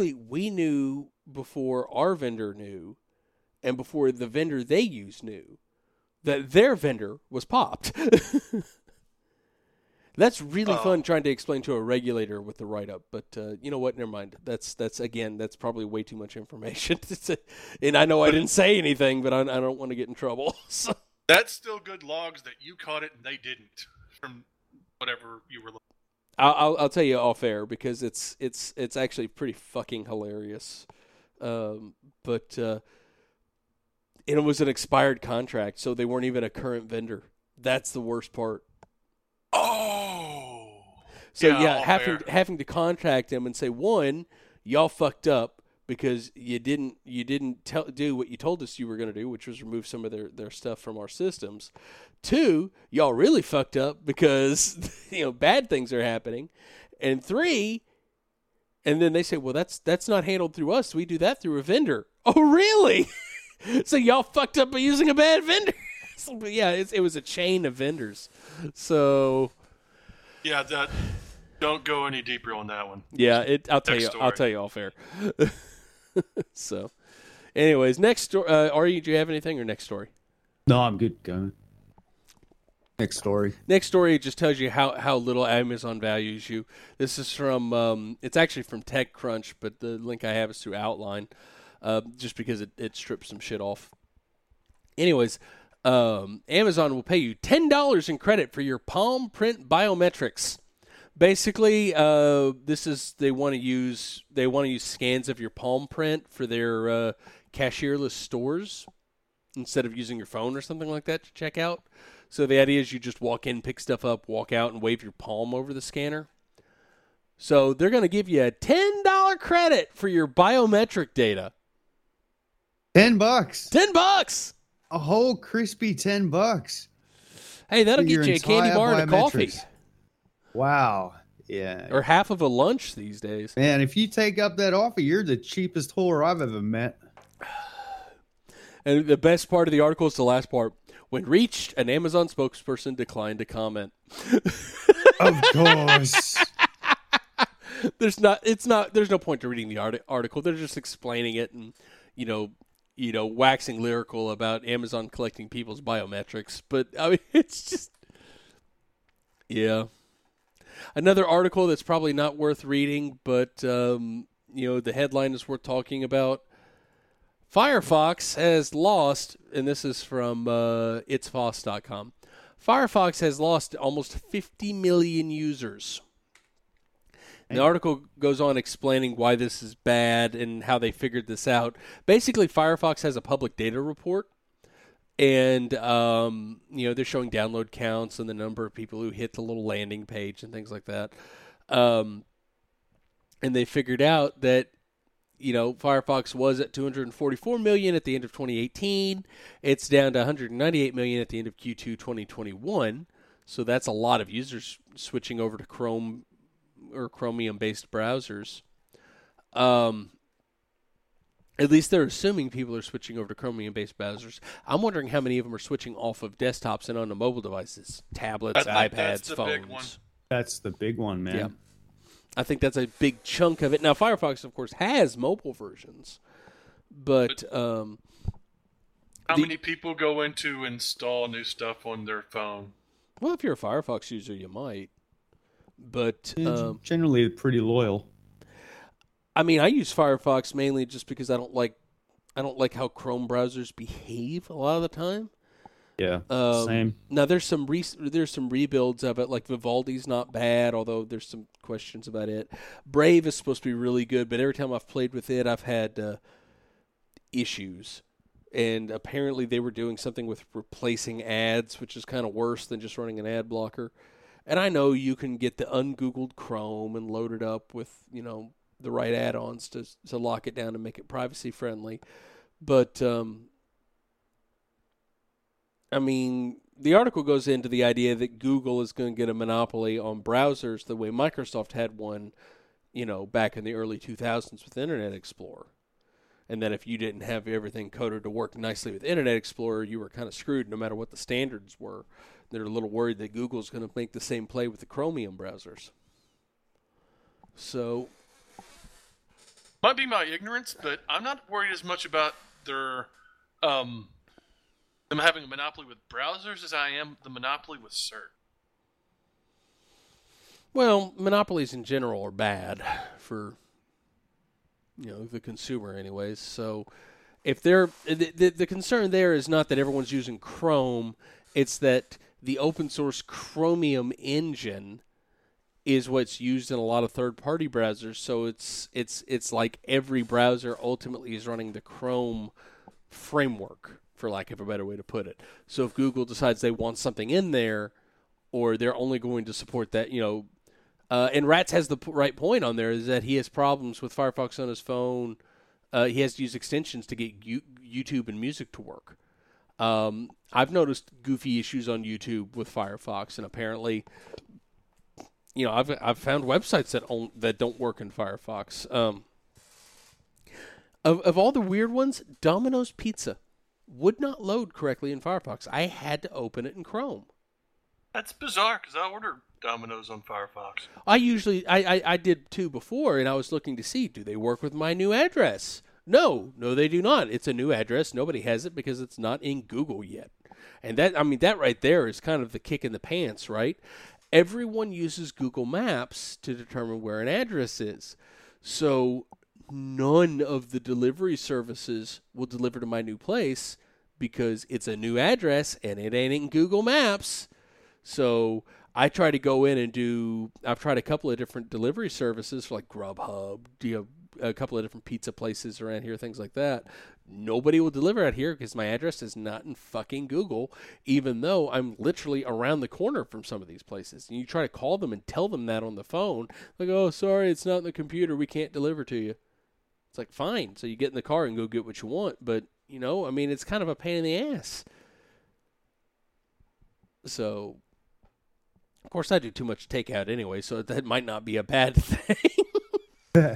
before our vendor knew, and before the vendor they used knew, that their vendor was popped. That's really fun trying to explain to a regulator with the write-up, but you know what? Never mind. That's probably way too much information. And I know I didn't say anything, but I don't want to get in trouble. So. That's still good logs that you caught it and they didn't from whatever you were looking. I'll tell you off air because it's actually pretty fucking hilarious. But it was an expired contract, so they weren't even a current vendor. That's the worst part. Oh. So yeah, having to contact them and say, one, y'all fucked up because you didn't do what you told us you were going to do, which was remove some of their stuff from our systems. Two, y'all really fucked up because bad things are happening. And three, and then they say, well, that's not handled through us. We do that through a vendor. Oh, really? So y'all fucked up by using a bad vendor. So, yeah, it was a chain of vendors. So yeah, don't go any deeper on that one. Yeah, I'll tell you off air. So, anyways, next story. Ari, do you have anything or next story? No, I'm good going. Next story. Next story just tells you how little Amazon values you. This is from it's actually from TechCrunch, but the link I have is through Outline, just because it strips some shit off. Anyways, Amazon will pay you $10 in credit for your palm print biometrics. Basically, they want to use scans of your palm print for their cashierless stores instead of using your phone or something like that to check out. So the idea is you just walk in, pick stuff up, walk out, and wave your palm over the scanner. So they're going to give you a $10 credit for your biometric data. $10. $10. A whole crispy $10. Hey, that'll get you a candy bar and a coffee. Wow. Yeah. Or half of a lunch these days. Man, if you take up that offer, you're the cheapest whore I've ever met. And the best part of the article is the last part. When reached, an Amazon spokesperson declined to comment. Of course. There's no point to reading the article. They're just explaining it and, waxing lyrical about Amazon collecting people's biometrics. But, I mean, it's just, yeah. Another article that's probably not worth reading, but, the headline is worth talking about. Firefox has lost, and this is from itsfoss.com. Firefox has lost almost 50 million users. And the article goes on explaining why this is bad and how they figured this out. Basically, Firefox has a public data report, and they're showing download counts and the number of people who hit the little landing page and things like that. And they figured out that Firefox was at 244 million at the end of 2018. It's down to 198 million at the end of Q2 2021. So that's a lot of users switching over to Chrome or Chromium-based browsers. At least they're assuming people are switching over to Chromium-based browsers. I'm wondering how many of them are switching off of desktops and onto mobile devices, tablets, iPads, phones. That's the big one, man. Yeah. I think that's a big chunk of it. Now, Firefox, of course, has mobile versions, but how many people go in to install new stuff on their phone? Well, if you're a Firefox user, you might. But generally, pretty loyal. I mean, I use Firefox mainly just because I don't like how Chrome browsers behave a lot of the time. Yeah, same. Now there's some rebuilds of it. Like Vivaldi's not bad, although there's some questions about it. Brave is supposed to be really good, but every time I've played with it, I've had issues. And apparently they were doing something with replacing ads, which is kind of worse than just running an ad blocker. And I know you can get the ungoogled Chrome and load it up with the right add-ons to lock it down and make it privacy friendly, but I mean, the article goes into the idea that Google is going to get a monopoly on browsers the way Microsoft had one back in the early 2000s with Internet Explorer. And then if you didn't have everything coded to work nicely with Internet Explorer, you were kind of screwed no matter what the standards were. They're a little worried that Google's going to make the same play with the Chromium browsers. So, might be my ignorance, but I'm not worried as much about their them having a monopoly with browsers as I am the monopoly with search. Well, monopolies in general are bad for the consumer, anyways. So, if they're the concern there is not that everyone's using Chrome, it's that the open source Chromium engine is what's used in a lot of third-party browsers. So it's like every browser ultimately is running the Chrome framework, for lack of a better way to put it. So if Google decides they want something in there, or they're only going to support that, and Rats has the right point on there, is that he has problems with Firefox on his phone. He has to use extensions to get YouTube and music to work. I've noticed goofy issues on YouTube with Firefox, and apparently, I've found websites that don't work in Firefox. Of all the weird ones, Domino's Pizza would not load correctly in Firefox. I had to open it in Chrome. That's bizarre because I ordered Domino's on Firefox. I did too before, and I was looking to see, do they work with my new address? No, they do not. It's a new address. Nobody has it because it's not in Google yet. And that right there is kind of the kick in the pants, right? Everyone uses Google Maps to determine where an address is. So none of the delivery services will deliver to my new place because it's a new address and it ain't in Google Maps. So I try to go in and I've tried a couple of different delivery services for like Grubhub, a couple of different pizza places around here, things like that. Nobody will deliver out here because my address is not in fucking Google, even though I'm literally around the corner from some of these places. And you try to call them and tell them that on the phone, like, oh, sorry, it's not in the computer. We can't deliver to you. It's like, fine. So you get in the car and go get what you want. But, it's kind of a pain in the ass. So, of course, I do too much takeout anyway, so that might not be a bad thing.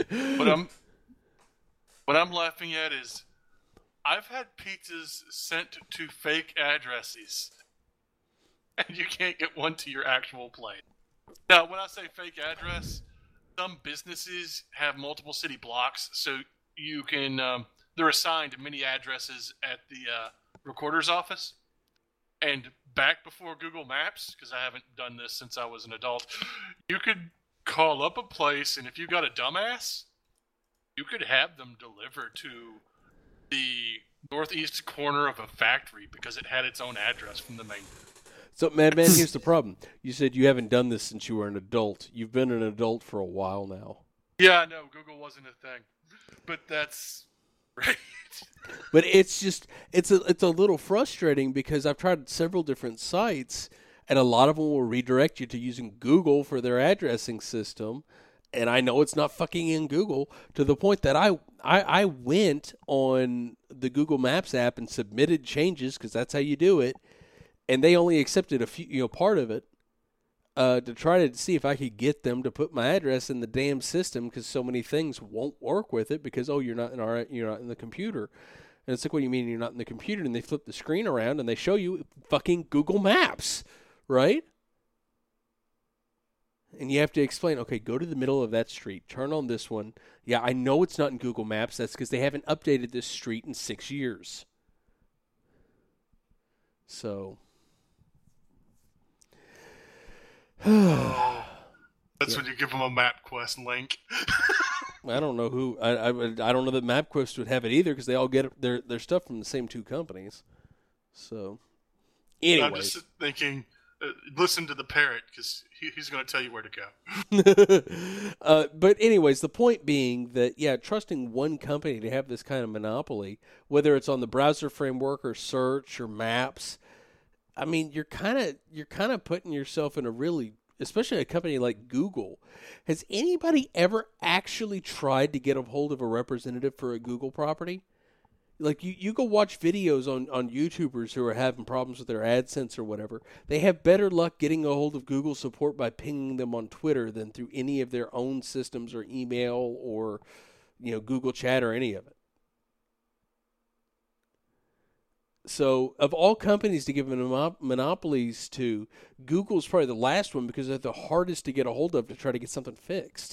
What I'm laughing at is I've had pizzas sent to fake addresses, and you can't get one to your actual place. Now, when I say fake address, some businesses have multiple city blocks, so you can they're assigned many addresses at the recorder's office. And back before Google Maps, because I haven't done this since I was an adult, you could call up a place, and if you got a dumbass, you could have them delivered to the northeast corner of a factory because it had its own address from the main. So, Madman, here's the problem. You said you haven't done this since you were an adult. You've been an adult for a while now. Yeah, I know. Google wasn't a thing. But that's right. But it's a little frustrating because I've tried several different sites, and a lot of them will redirect you to using Google for their addressing system. And I know it's not fucking in Google, to the point that I went on the Google Maps app and submitted changes, because that's how you do it, and they only accepted a few, part of it, to try to see if I could get them to put my address in the damn system, because so many things won't work with it because you're not in the computer. And it's like, what do you mean you're not in the computer? And they flip the screen around and they show you fucking Google Maps, right? And you have to explain, okay, go to the middle of that street, turn on this one. Yeah, I know it's not in Google Maps. That's because they haven't updated this street in 6 years. So. That's when you give them a MapQuest link. I don't know who. I don't know that MapQuest would have it either because they all get their stuff from the same two companies. So. Anyway. I'm just thinking. Listen to the parrot because he's going to tell you where to go. But anyways, the point being that, trusting one company to have this kind of monopoly, whether it's on the browser framework or search or maps, I mean, you're kind of putting yourself in a really, especially a company like Google. Has anybody ever actually tried to get a hold of a representative for a Google property? Like you go watch videos on YouTubers who are having problems with their AdSense or whatever. They have better luck getting a hold of Google support by pinging them on Twitter than through any of their own systems or email or, Google Chat or any of it. So, of all companies to give monopolies to, Google's probably the last one because they're the hardest to get a hold of to try to get something fixed.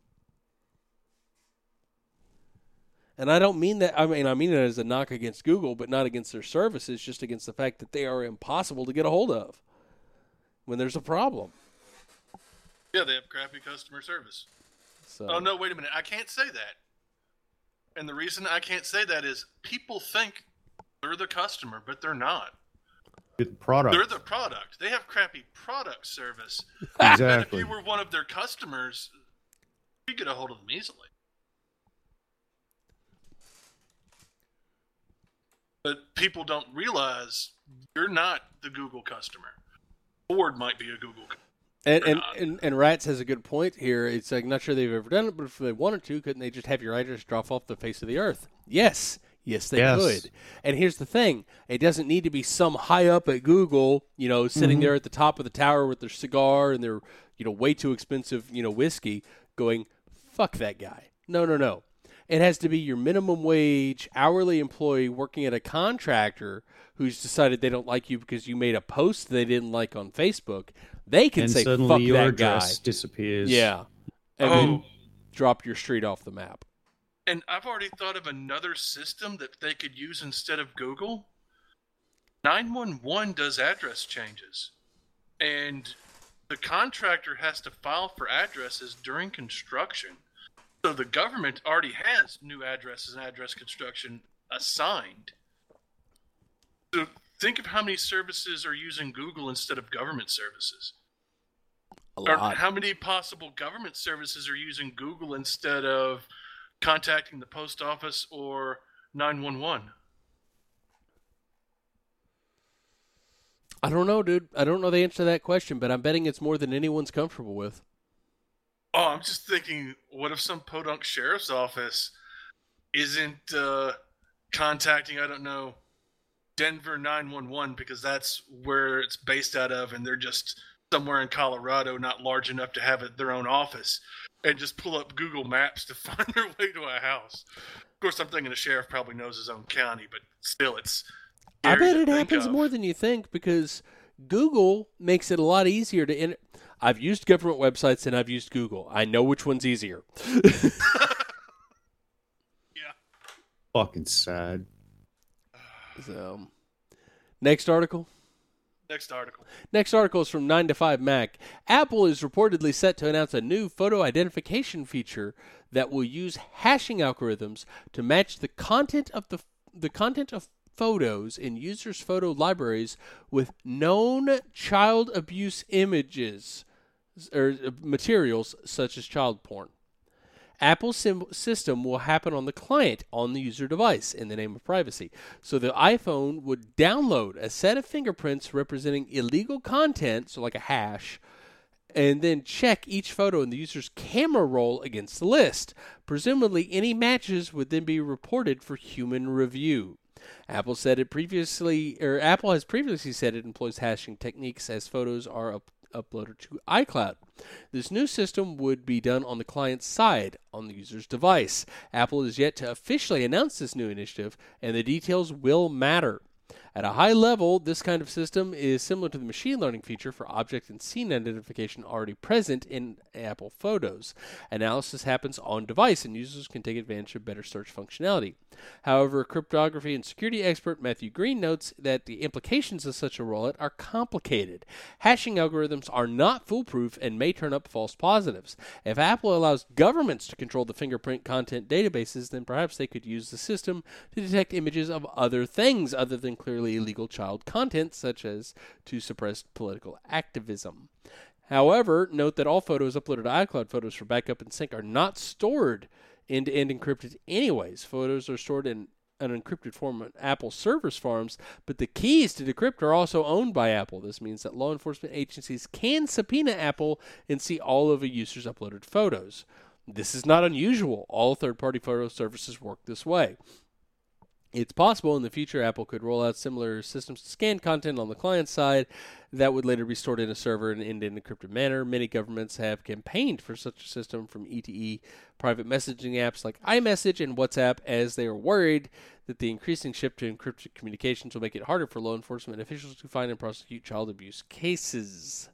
And I don't mean that. I mean it as a knock against Google, but not against their services, just against the fact that they are impossible to get a hold of when there's a problem. Yeah, they have crappy customer service. So. Oh, no, wait a minute. I can't say that. And the reason I can't say that is people think they're the customer, but they're not. The product. They're the product. They have crappy product service. Exactly. And if you were one of their customers, you get a hold of them easily. But people don't realize you're not the Google customer. Ford might be a Google customer. And Rats has a good point here. It's like, not sure they've ever done it, but if they wanted to, couldn't they just have your address drop off the face of the earth? Yes, they could. And here's the thing. It doesn't need to be some high up at Google, sitting there at the top of the tower with their cigar and their, way too expensive, whiskey going, fuck that guy. No. It has to be your minimum wage hourly employee working at a contractor who's decided they don't like you because you made a post they didn't like on Facebook. They can say, suddenly fuck your that address guy. disappears. Yeah. And then drop your street off the map. And I've already thought of another system that they could use instead of Google. 911 does address changes. And the contractor has to file for addresses during construction. So the government already has new addresses and address construction assigned. So think of how many services are using Google instead of government services. A lot. Or how many possible government services are using Google instead of contacting the post office or 911? I don't know, dude. I don't know the answer to that question, but I'm betting it's more than anyone's comfortable with. Oh, I'm just thinking, what if some podunk sheriff's office isn't contacting, I don't know, Denver 911 because that's where it's based out of, and they're just somewhere in Colorado, not large enough to have their own office, and just pull up Google Maps to find their way to a house. Of course, I'm thinking the sheriff probably knows his own county, but still, it's I bet it happens more than you think because Google makes it a lot easier to I've used government websites and I've used Google. I know which one's easier. Yeah. Fucking sad. So, next article. Next article is from 9to5Mac. Apple is reportedly set to announce a new photo identification feature that will use hashing algorithms to match the content of photos in users' photo libraries with known child abuse images or materials such as child porn. Apple's system will happen on the client on the user device in the name of privacy. So the iPhone would download a set of fingerprints representing illegal content, so like a hash, and then check each photo in the user's camera roll against the list. Presumably, any matches would then be reported for human review. Apple has previously said it employs hashing techniques as photos are uploaded to iCloud. This new system would be done on the client's side on the user's device. Apple is yet to officially announce this new initiative, and the details will matter. At a high level, this kind of system is similar to the machine learning feature for object and scene identification already present in Apple Photos. Analysis happens on device, and users can take advantage of better search functionality. However, cryptography and security expert Matthew Green notes that the implications of such a rollout are complicated. Hashing algorithms are not foolproof and may turn up false positives. If Apple allows governments to control the fingerprint content databases, then perhaps they could use the system to detect images of other things other than clearly illegal child content, such as to suppress political activism. However, note that all photos uploaded to iCloud Photos for backup and sync are not stored end-to-end encrypted anyways. Photos are stored in an encrypted form on Apple servers farms, but the keys to decrypt are also owned by Apple. This means that law enforcement agencies can subpoena Apple and see all of a user's uploaded photos. This is not unusual. All third-party photo services work this way. It's possible in the future Apple could roll out similar systems to scan content on the client side that would later be stored in a server in an encrypted manner. Many governments have campaigned for such a system, from ETE private messaging apps like iMessage and WhatsApp, as they are worried that the increasing shift to encrypted communications will make it harder for law enforcement officials to find and prosecute child abuse cases.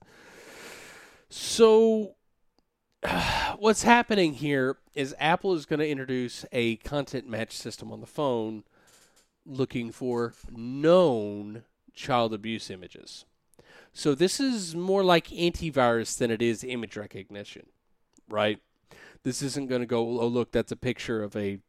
So what's happening here is Apple is going to introduce a content match system on the phone looking for known child abuse images. So this is more like antivirus than it is image recognition, right? This isn't going to go, oh, look, that's a picture of a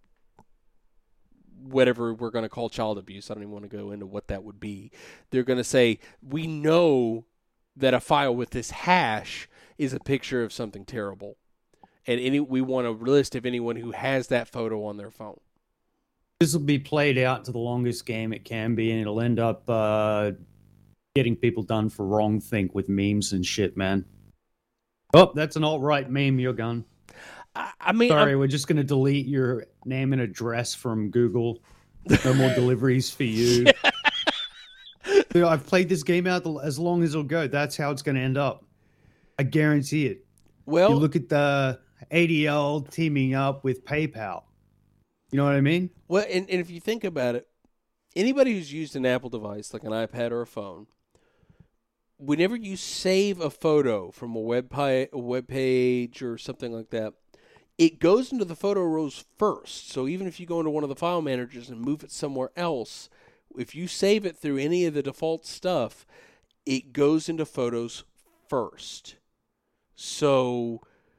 whatever we're going to call child abuse. I don't even want to go into what that would be. They're going to say, we know that a file with this hash is a picture of something terrible. And we want a list of anyone who has that photo on their phone. This will be played out to the longest game it can be, and it'll end up getting people done for wrong think with memes and shit, man. Oh, that's an alt-right meme, you're gone. I mean, sorry, we're just going to delete your name and address from Google. No more deliveries for you. Dude, I've played this game out as long as it'll go. That's how it's going to end up. I guarantee it. Well, you look at the ADL teaming up with PayPal. You know what I mean? Well, and if you think about it, anybody who's used an Apple device, like an iPad or a phone, whenever you save a photo from a web page or something like that, it goes into the photo rows first. So even if you go into one of the file managers and move it somewhere else, if you save it through any of the default stuff, it goes into photos first. So,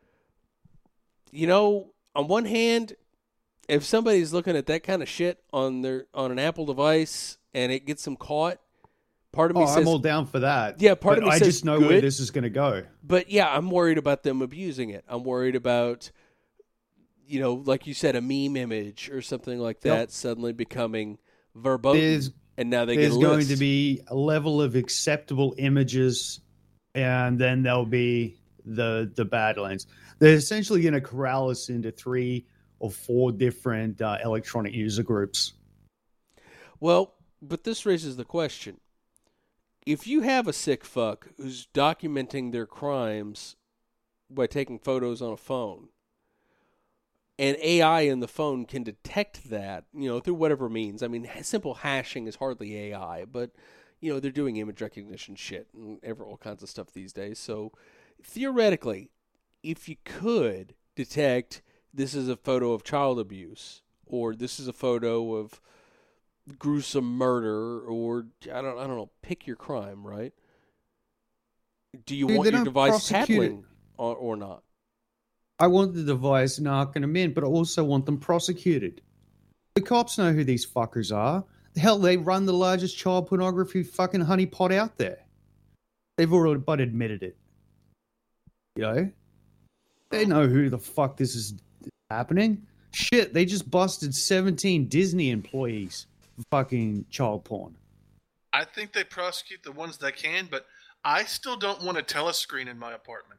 on one hand, if somebody's looking at that kind of shit on an Apple device and it gets them caught, part of me says, I'm all down for that. Yeah, part of me I says, just know good, where this is going to go. But yeah, I'm worried about them abusing it. I'm worried about, like you said, a meme image or something like that suddenly becoming verboten, and now they get a list. There's going to be a level of acceptable images, and then there'll be the bad lanes. They're essentially going to corral us into 3 or 4 different electronic user groups. Well, but this raises the question. If you have a sick fuck who's documenting their crimes by taking photos on a phone, and AI in the phone can detect that, through whatever means. I mean, simple hashing is hardly AI, but, they're doing image recognition shit and all kinds of stuff these days. So, theoretically, if you could detect this is a photo of child abuse, or this is a photo of gruesome murder, or I don't know, pick your crime, right? Do you want your device tattling or not? I want the device knocking them in, but I also want them prosecuted. The cops know who these fuckers are. Hell, they run the largest child pornography fucking honeypot out there. They've already but admitted it. They know who the fuck this is happening. Shit, they just busted 17 Disney employees for fucking child porn. I think they prosecute the ones that can, but I still don't want a telescreen in my apartment.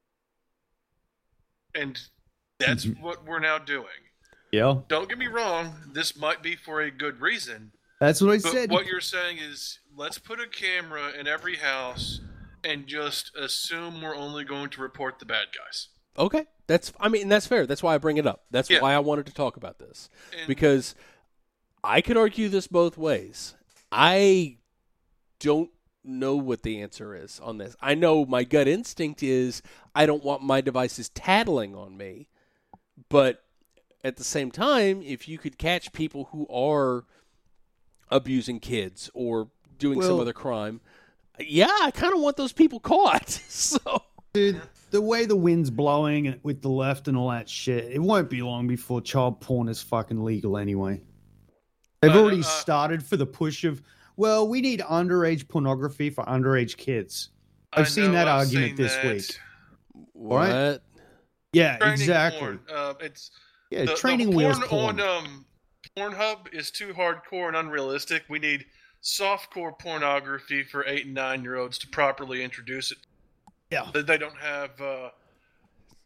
And that's what we're now doing. Yeah. Don't get me wrong, this might be for a good reason. That's what I but said. What you're saying is, let's put a camera in every house and just assume we're only going to report the bad guys. Okay. That's fair. That's why I bring it up. That's why I wanted to talk about this. Because I could argue this both ways. I don't know what the answer is on this. I know my gut instinct is I don't want my devices tattling on me. But at the same time, if you could catch people who are abusing kids or doing some other crime, I kind of want those people caught. So, dude, the way the wind's blowing with the left and all that shit, it won't be long before child porn is fucking legal anyway. They've already started for the push of, we need underage pornography for underage kids. I've seen that argument this week. What? Right? Yeah, training exactly. Porn. Training wheels porn. On Pornhub is too hardcore and unrealistic. We need softcore pornography for 8 and 9-year-olds to properly introduce it. Yeah. They don't have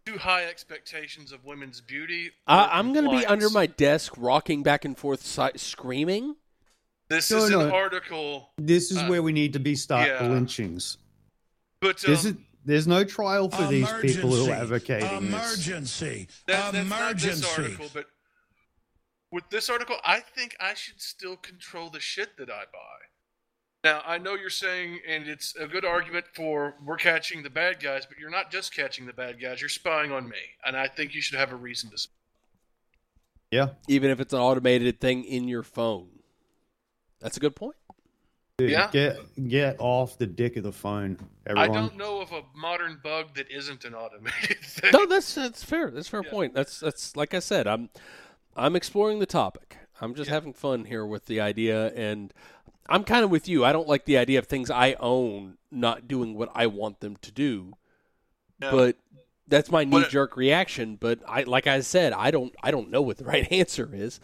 too high expectations of women's beauty. I'm going to be under my desk, rocking back and forth, screaming. This is an article. This is where we need to be starting the lynchings. But there's no trial for these people who are advocating emergency. That's not this article, but with this article, I think I should still control the shit that I buy. Now, I know you're saying, and it's a good argument for we're catching the bad guys, but you're not just catching the bad guys, you're spying on me. And I think you should have a reason to spy. Yeah. Even if it's an automated thing in your phone. That's a good point. Dude, yeah. Get off the dick of the phone, everyone. I don't know of a modern bug that isn't an automated thing. No, that's fair. That's a fair point. That's like I said, I'm exploring the topic. I'm just having fun here with the idea, and I'm kind of with you. I don't like the idea of things I own not doing what I want them to do. No. But that's my knee-jerk reaction. But like I said, I don't know what the right answer is.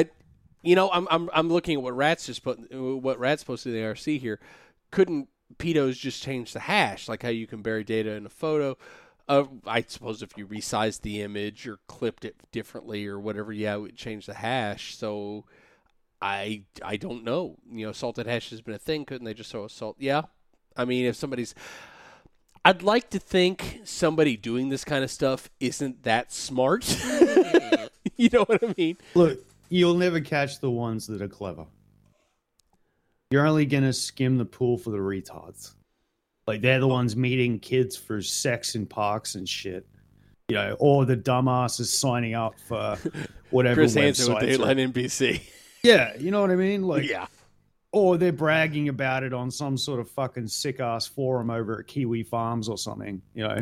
I'm looking at what Rat's posted in the ARC here. Couldn't pedos just change the hash, like how you can bury data in a photo? I suppose if you resized the image or clipped it differently or whatever, it would change the hash. So I don't know. Salted hash has been a thing. Couldn't they just throw a salt? Yeah. I mean, if I'd like to think somebody doing this kind of stuff isn't that smart. You know what I mean? Look, you'll never catch the ones that are clever. You're only going to skim the pool for the retards. Like, they're the ones meeting kids for sex in parks and shit. Or the dumbasses signing up for whatever Chris websites. Hansen with Dateline NBC. Yeah, you know what I mean? Like, yeah. Or they're bragging about it on some sort of fucking sick-ass forum over at Kiwi Farms or something,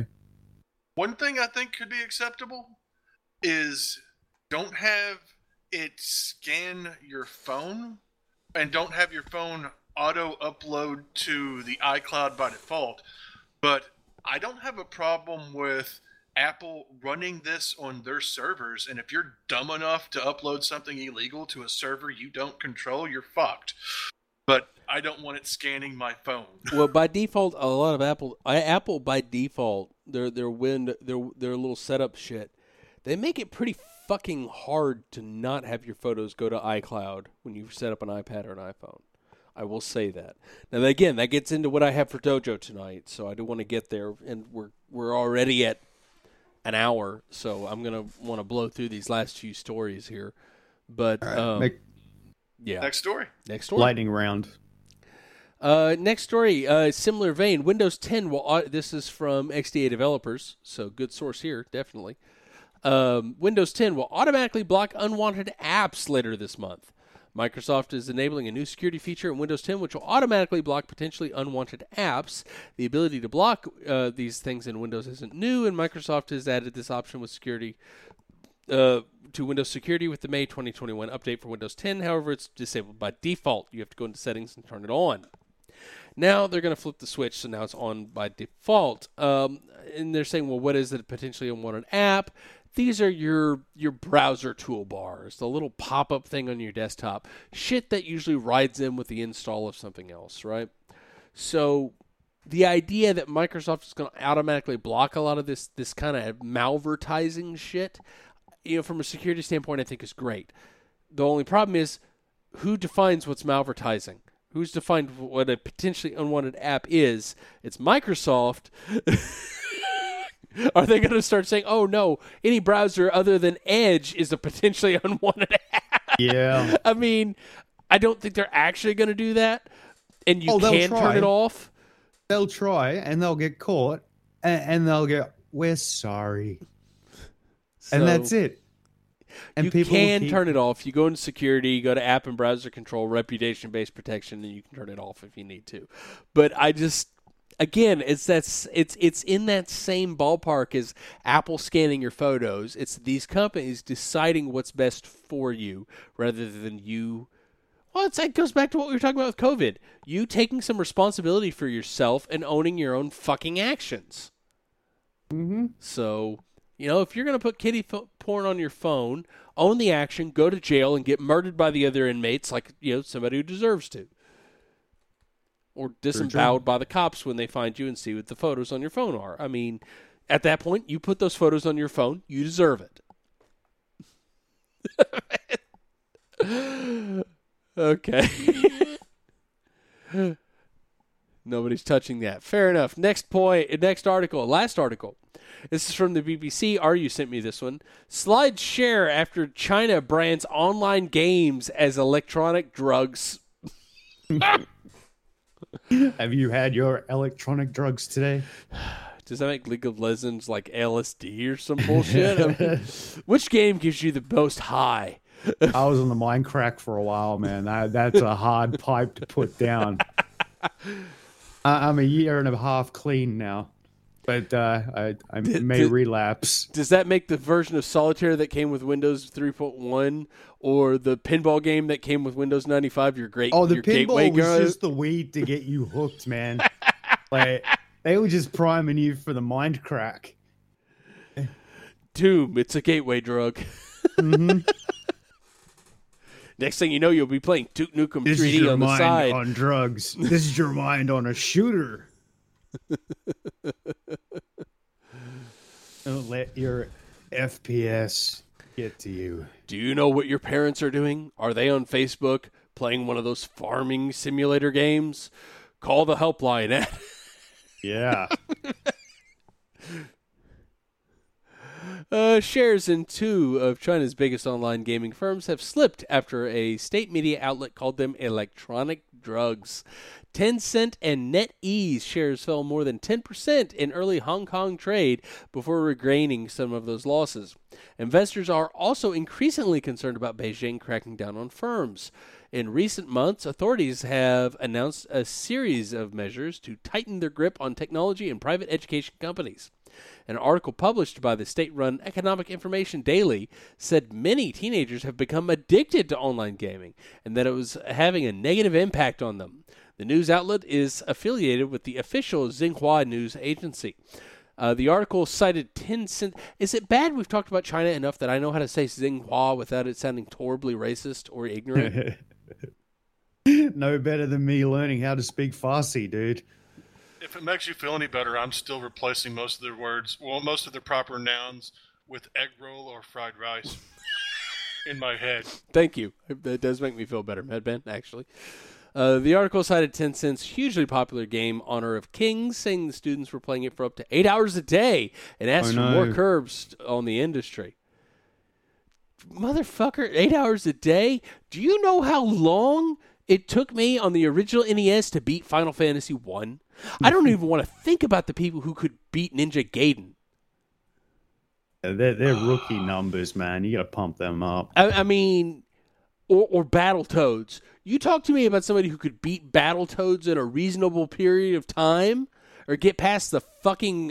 One thing I think could be acceptable is don't have it scan your phone and don't have your phone auto-upload to the iCloud by default. But I don't have a problem with Apple running this on their servers, and if you're dumb enough to upload something illegal to a server you don't control, you're fucked. But I don't want it scanning my phone. Well, by default, a lot of Apple by default, their little setup shit, they make it pretty fucking hard to not have your photos go to iCloud when you set up an iPad or an iPhone. I will say that. Now, again, that gets into what I have for Dojo tonight, so I do want to get there, and we're already at an hour, so I'm going to want to blow through these last few stories here. But, Next story. Lightning round. Next story, similar vein. Windows 10 this is from XDA developers, so good source here, definitely. Windows 10 will automatically block unwanted apps later this month. Microsoft is enabling a new security feature in Windows 10 which will automatically block potentially unwanted apps. The ability to block these things in Windows isn't new, and Microsoft has added this option with security to Windows Security with the May 2021 update for Windows 10. However, it's disabled by default. You have to go into settings and turn it on. Now they're going to flip the switch, so now it's on by default. And they're saying, well, what is it, a potentially unwanted app? These are your browser toolbars, the little pop-up thing on your desktop. Shit that usually rides in with the install of something else, right? So the idea that Microsoft is going to automatically block a lot of this kind of malvertising shit, from a security standpoint, I think is great. The only problem is, who defines what's malvertising? Who's defined what a potentially unwanted app is? It's Microsoft. Are they going to start saying, oh, no, any browser other than Edge is a potentially unwanted app? Yeah. I mean, I don't think they're actually going to do that. And you can turn it off. They'll try, and they'll get caught, and they'll go, we're sorry. So, and that's it. And you can turn it off. You go into security, you go to app and browser control, reputation-based protection, and you can turn it off if you need to. But again, it's in that same ballpark as Apple scanning your photos. It's these companies deciding what's best for you rather than you. Well, it goes back to what we were talking about with COVID. You taking some responsibility for yourself and owning your own fucking actions. Mm-hmm. So, if you're going to put kiddie porn on your phone, own the action, go to jail, and get murdered by the other inmates like, somebody who deserves to. Or disemboweled by the cops when they find you and see what the photos on your phone are. I mean, At that point, you put those photos on your phone. You deserve it. Okay. Nobody's touching that. Fair enough. Next article. Last article. This is from the BBC. You sent me this one. Slides share after China brands online games as electronic drugs. Have you had your electronic drugs today? Does that make League of Legends like LSD or some bullshit? I mean, which game gives you the most high? I was on the mind crack for a while, man. That's a hard pipe to put down. I'm a year and a half clean now, but I may relapse. Does that make the version of Solitaire that came with Windows 3.1 or the pinball game that came with Windows 95 your gateway? Oh, the pinball was just the weed to get you hooked, man. Like they were just priming you for the mind crack. Doom, it's a gateway drug. Mm-hmm. Next thing you know, you'll be playing Duke Nukem 3D this is your on the mind side. on drugs. This is your mind on a shooter. Don't let your FPS get to you. Do you know what your parents are doing? Are they on Facebook playing one of those farming simulator games? Call the helpline at. Yeah. Shares in two of China's biggest online gaming firms have slipped after a state media outlet called them electronic drugs. Tencent and NetEase shares fell more than 10% in early Hong Kong trade before regaining some of those losses. Investors are also increasingly concerned about Beijing cracking down on firms. In recent months, authorities have announced a series of measures to tighten their grip on technology and private education companies. An article published by the state-run Economic Information Daily said many teenagers have become addicted to online gaming and that it was having a negative impact on them. The news outlet is affiliated with the official Xinhua news agency. The article cited Tencent. Is it bad we've talked about China enough that I know how to say Xinhua without it sounding horribly racist or ignorant? No better than me learning how to speak Farsi, dude. If it makes you feel any better, I'm still replacing most of their words, most of their proper nouns, with egg roll or fried rice in my head. Thank you. That does make me feel better, Medban, actually. The article cited Tencent's hugely popular game, Honor of Kings, saying the students were playing it for up to 8 hours a day and asked for more curbs on the industry. Motherfucker, 8 hours a day? Do you know how long it took me on the original NES to beat Final Fantasy 1? I don't even want to think about the people who could beat Ninja Gaiden. They're rookie numbers, man. You got to pump them up. I mean, or Battletoads. You talk to me about somebody who could beat Battletoads in a reasonable period of time, or get past the fucking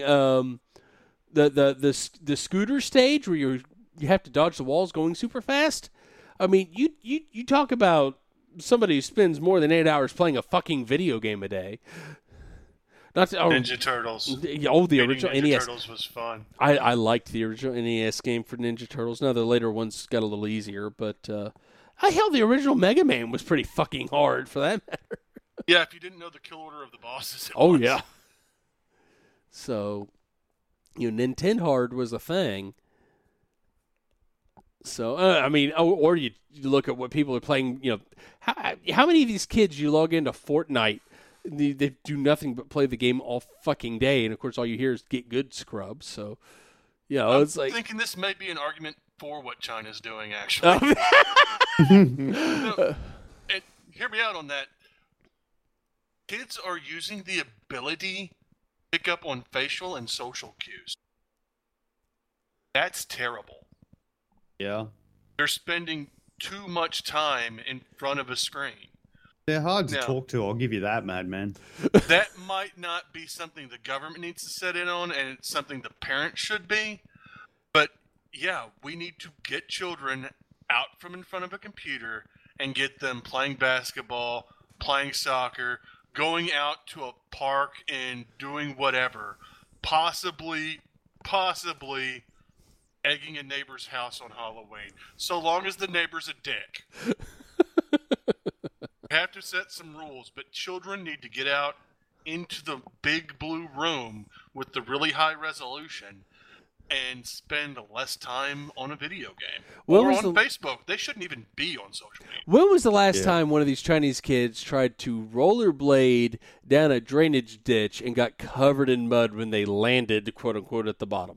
the scooter stage where you have to dodge the walls going super fast. I mean, you talk about somebody who spends more than 8 hours playing a fucking video game a day. Ninja Turtles. The original Ninja NES. Turtles was fun. I liked the original NES game for Ninja Turtles. Now the later ones got a little easier, but hell, the original Mega Man was pretty fucking hard for that matter. Yeah, if you didn't know the kill order of the bosses. Yeah. So, Nintendo Hard was a thing. So, I mean, or you look at what people are playing. How many of these kids you log into Fortnite? They do nothing but play the game all fucking day, and of course, all you hear is "get good" scrubs. So, it's like thinking this may be an argument for what China's doing. Actually, and hear me out on that. Kids are using the ability to pick up on facial and social cues. That's terrible. Yeah, they're spending too much time in front of a screen. They're hard to talk to, I'll give you that, madman. That might not be something the government needs to set in on, and it's something the parents should be. But, yeah, we need to get children out from in front of a computer and get them playing basketball, playing soccer, going out to a park and doing whatever. Possibly egging a neighbor's house on Halloween. So long as the neighbor's a dick. Have to set some rules, but children need to get out into the big blue room with the really high resolution and spend less time on a video game or on Facebook. They shouldn't even be on social media. When was the last time one of these Chinese kids tried to rollerblade down a drainage ditch and got covered in mud when they landed, quote unquote, at the bottom?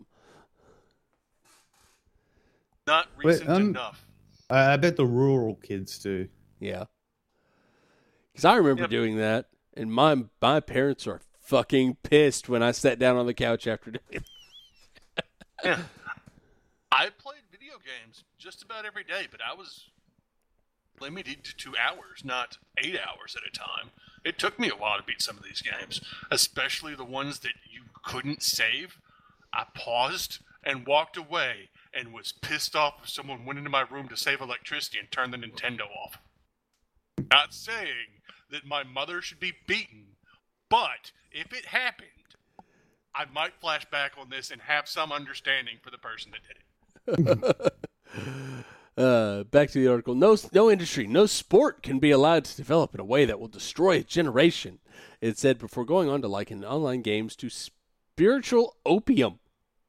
Not recent enough. I bet the rural kids do. Yeah. Because I remember doing that, and my parents are fucking pissed when I sat down on the couch after doing it. Yeah. I played video games just about every day, but I was limited to 2 hours, not 8 hours at a time. It took me a while to beat some of these games, especially the ones that you couldn't save. I paused and walked away and was pissed off if someone went into my room to save electricity and turned the Nintendo off. Not saying that my mother should be beaten, but if it happened, I might flash back on this and have some understanding for the person that did it. Back to the article. No industry, no sport can be allowed to develop in a way that will destroy a generation, it said before going on to liken online games to spiritual opium.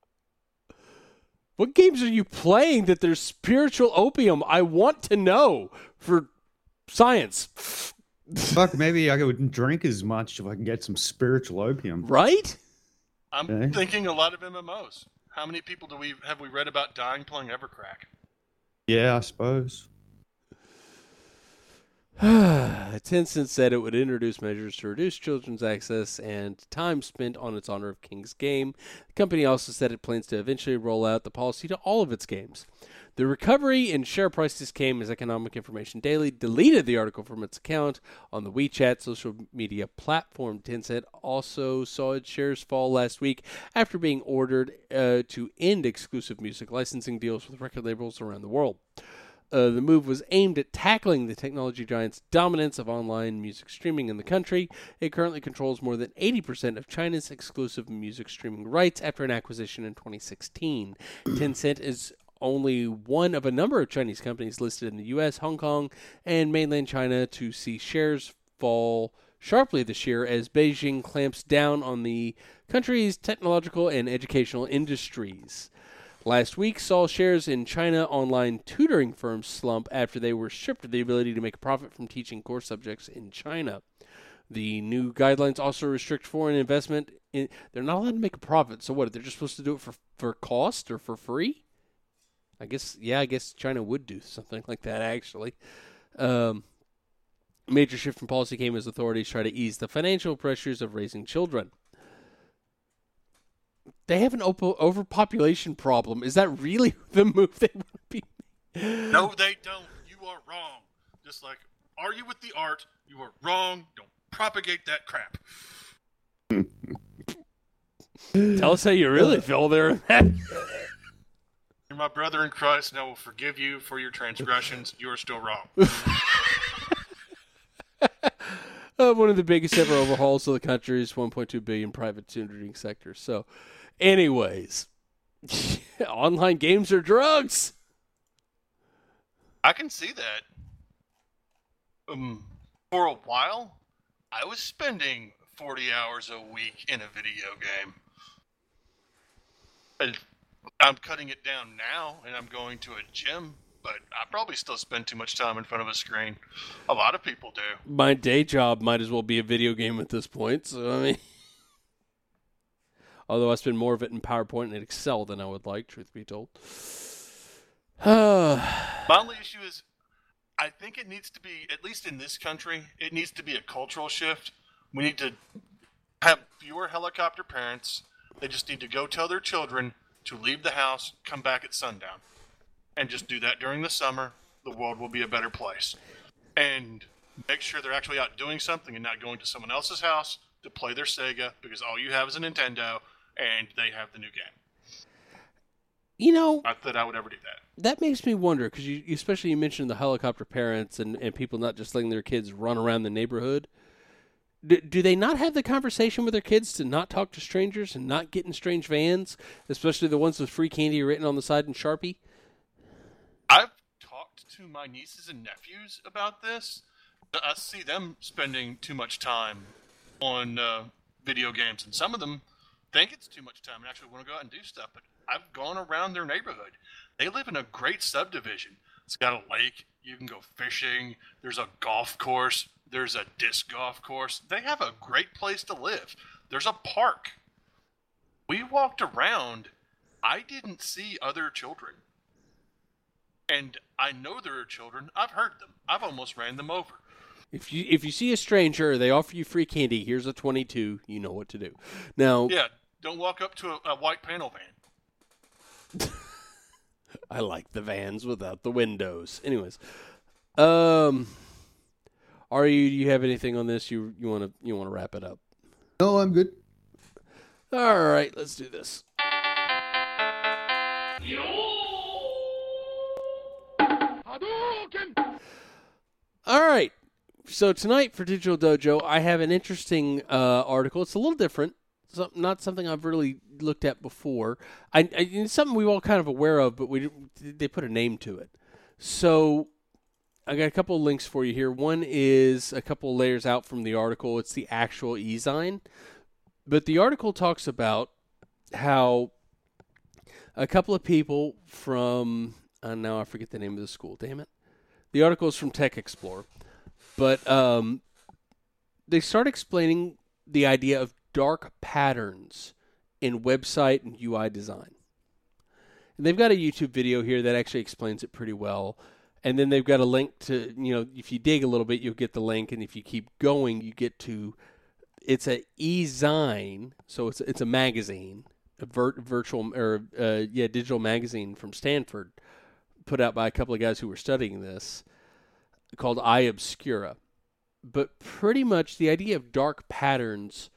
What games are you playing that there's spiritual opium? I want to know for science. Fuck, maybe I wouldn't drink as much if I can get some spiritual opium. Right? I'm thinking a lot of MMOs. How many people have we read about dying playing Evercrack? Yeah, I suppose. Tencent said it would introduce measures to reduce children's access and time spent on its Honor of Kings game. The company also said it plans to eventually roll out the policy to all of its games. The recovery in share prices came as Economic Information Daily deleted the article from its account on the WeChat social media platform. Tencent also saw its shares fall last week after being ordered to end exclusive music licensing deals with record labels around the world. The move was aimed at tackling the technology giant's dominance of online music streaming in the country. It currently controls more than 80% of China's exclusive music streaming rights after an acquisition in 2016. Tencent is only one of a number of Chinese companies listed in the U.S., Hong Kong, and mainland China to see shares fall sharply this year as Beijing clamps down on the country's technological and educational industries. Last week saw shares in China online tutoring firms slump after they were stripped of the ability to make a profit from teaching core subjects in China. The new guidelines also restrict foreign investment. They're not allowed to make a profit. So what? They're just supposed to do it for cost or for free? I guess China would do something like that, actually. Major shift in policy came as authorities try to ease the financial pressures of raising children. They have an overpopulation problem. Is that really the move they want to be? No, they don't. You are wrong. Just like, argue with the art. You are wrong. Don't propagate that crap. Tell us how you really feel there. You're my brother in Christ, and I will forgive you for your transgressions. You are still wrong. One of the biggest ever overhauls of the country's $1.2 billion private tutoring sector. So, anyways, online games are drugs. I can see that. For a while, I was spending 40 hours a week in a video game. I'm cutting it down now, and I'm going to a gym, but I probably still spend too much time in front of a screen. A lot of people do. My day job might as well be a video game at this point, so I mean... Although I spend more of it in PowerPoint and Excel than I would like, truth be told. My only issue is, I think it needs to be, at least in this country, it needs to be a cultural shift. We need to have fewer helicopter parents. They just need to go tell their children to leave the house, come back at sundown. And just do that during the summer. The world will be a better place. And make sure they're actually out doing something and not going to someone else's house to play their Sega, because all you have is a Nintendo and they have the new game. You know, not that I would ever do that. That makes me wonder, because you mentioned the helicopter parents and people not just letting their kids run around the neighborhood. Do they not have the conversation with their kids to not talk to strangers and not get in strange vans, especially the ones with free candy written on the side in Sharpie? I've talked to my nieces and nephews about this. I see them spending too much time on video games, and some of them think it's too much time and actually want to go out and do stuff. But I've gone around their neighborhood. They live in a great subdivision. It's got a lake. You can go fishing. There's a golf course. There's a disc golf course. They have a great place to live. There's a park. We walked around. I didn't see other children. And I know there are children. I've heard them. I've almost ran them over. If you see a stranger, they offer you free candy. Here's a 22. You know what to do. Now, yeah, don't walk up to a white panel van. I like the vans without the windows. Anyways, do you have anything on this? You want to wrap it up? No, I'm good. All right, let's do this. All right. So tonight for Digital Dojo, I have an interesting article. It's a little different. Not something I've really looked at before. It's something we're all kind of aware of, but they put a name to it. So I got a couple of links for you here. One is a couple of layers out from the article. It's the actual e-zine. But the article talks about how a couple of people from, now I forget the name of the school, damn it. The article is from Tech Explorer. But they start explaining the idea of dark patterns in website and UI design. And they've got a YouTube video here that actually explains it pretty well. And then they've got a link to, if you dig a little bit, you'll get the link. And if you keep going, you get to, it's a e-zine, so it's a magazine, a digital magazine from Stanford, put out by a couple of guys who were studying this, called iObscura. But pretty much the idea of dark patterns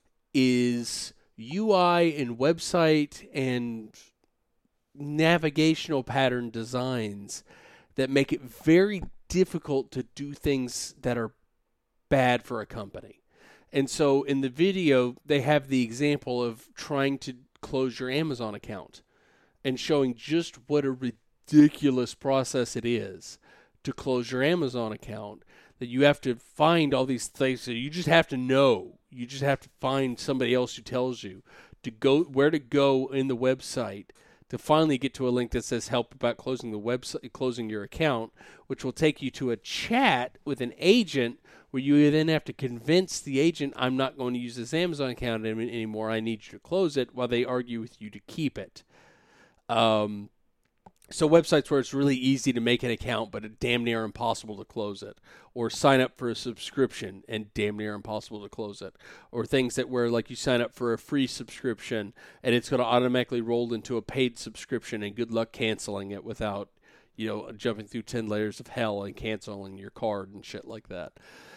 is UI and website and navigational pattern designs that make it very difficult to do things that are bad for a company. And so in the video, they have the example of trying to close your Amazon account and showing just what a ridiculous process it is to close your Amazon account, that you have to find all these things. So you just have to know. You just have to find somebody else who tells you to go where to go in the website to finally get to a link that says help about closing the website, closing your account, which will take you to a chat with an agent where you then have to convince the agent, I'm not going to use this Amazon account anymore. I need you to close it, while they argue with you to keep it. So websites where it's really easy to make an account, but it's damn near impossible to close it, or sign up for a subscription and damn near impossible to close it, or things that where like you sign up for a free subscription and it's going to automatically roll into a paid subscription, and good luck canceling it without, jumping through 10 layers of hell and canceling your card and shit like that.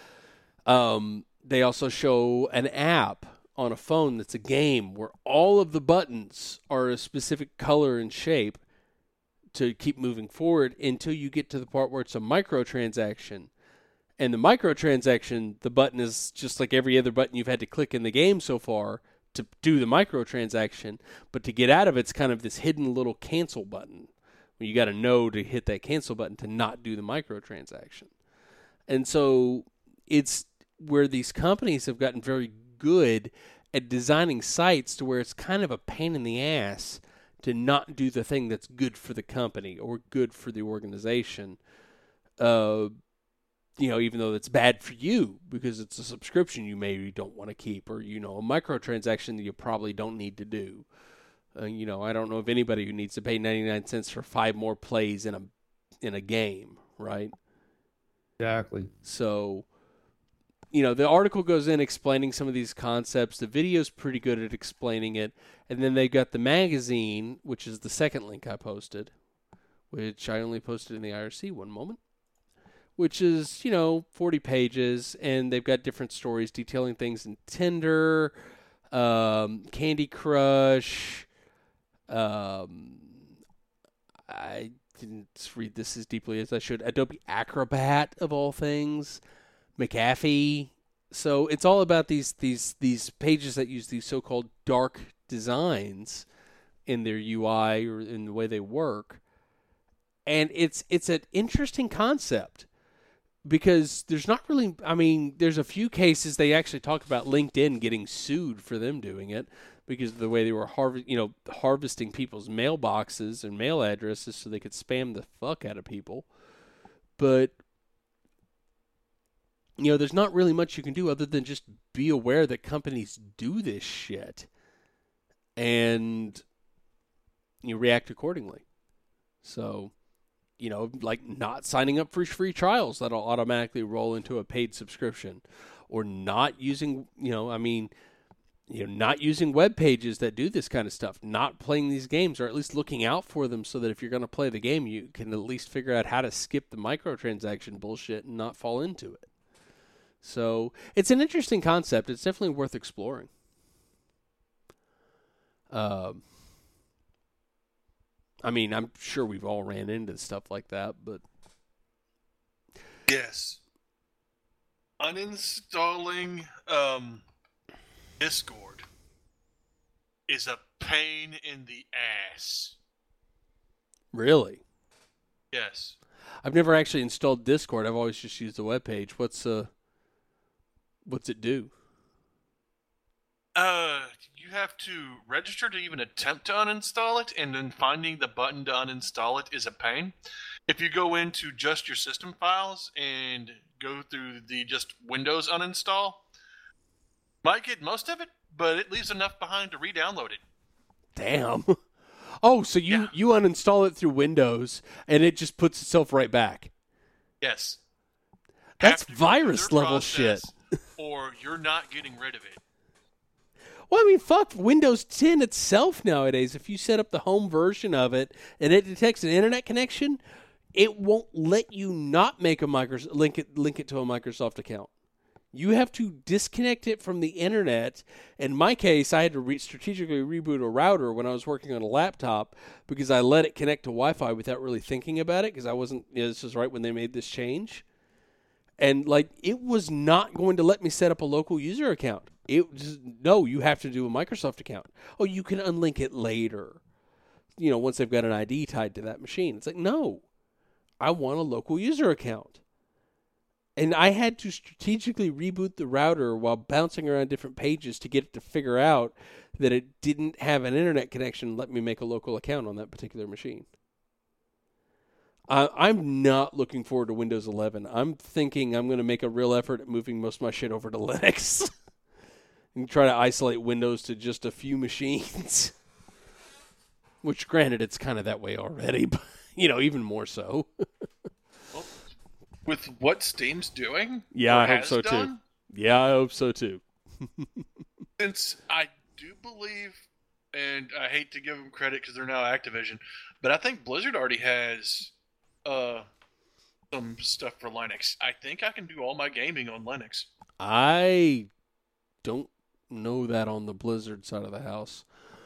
They also show an app on a phone that's a game where all of the buttons are a specific color and shape to keep moving forward until you get to the part where it's a microtransaction. And the microtransaction, the button is just like every other button you've had to click in the game so far to do the microtransaction. But to get out of it's kind of this hidden little cancel button, where you got to know to hit that cancel button to not do the microtransaction. And so it's where these companies have gotten very good at designing sites to where it's kind of a pain in the ass to not do the thing that's good for the company or good for the organization, even though it's bad for you because it's a subscription you maybe don't want to keep, or, a microtransaction that you probably don't need to do. I don't know of anybody who needs to pay 99 cents for 5 more plays in a game, right? Exactly. So, the article goes in explaining some of these concepts. The video's pretty good at explaining it. And then they got the magazine, which is the second link I posted, which I only posted in the IRC one moment, which is, 40 pages. And they've got different stories detailing things in Tinder, Candy Crush. I didn't read this as deeply as I should. Adobe Acrobat, of all things. McAfee. So it's all about these pages that use these so-called dark designs in their UI or in the way they work. And it's an interesting concept because there's not really, I mean, there's a few cases they actually talk about LinkedIn getting sued for them doing it because of the way they were harvesting people's mailboxes and mail addresses so they could spam the fuck out of people. But, there's not really much you can do other than just be aware that companies do this shit and you react accordingly. So, like not signing up for free trials that'll automatically roll into a paid subscription, or not using, not using web pages that do this kind of stuff, not playing these games, or at least looking out for them so that if you're going to play the game, you can at least figure out how to skip the microtransaction bullshit and not fall into it. So it's an interesting concept. It's definitely worth exploring. I'm sure we've all ran into stuff like that, but... Yes. Uninstalling Discord is a pain in the ass. Really? Yes. I've never actually installed Discord. I've always just used the webpage. What's it do? You have to register to even attempt to uninstall it, and then finding the button to uninstall it is a pain. If you go into just your system files and go through the just Windows uninstall, might get most of it, but it leaves enough behind to re-download it. Damn. Oh, so you uninstall it through Windows, and it just puts itself right back. Yes. That's virus level shit. Or you're not getting rid of it. Well, fuck Windows 10 itself nowadays. If you set up the home version of it and it detects an internet connection, it won't let you not make a link it to a Microsoft account. You have to disconnect it from the internet. In my case, I had to strategically reboot a router when I was working on a laptop because I let it connect to Wi-Fi without really thinking about it because I wasn't. This was right when they made this change, and it was not going to let me set up a local user account. No, you have to do a Microsoft account. Oh, you can unlink it later, once they've got an ID tied to that machine. It's like, no, I want a local user account. And I had to strategically reboot the router while bouncing around different pages to get it to figure out that it didn't have an internet connection and let me make a local account on that particular machine. I'm not looking forward to Windows 11. I'm thinking I'm going to make a real effort at moving most of my shit over to Linux. And try to isolate Windows to just a few machines. Which, granted, it's kind of that way already, but, even more so. Well, with what Steam's doing? Yeah, I hope so, too. Yeah, I hope so, too. Since I do believe, and I hate to give them credit because they're now Activision, but I think Blizzard already has some stuff for Linux. I think I can do all my gaming on Linux. I don't know that on the Blizzard side of the house.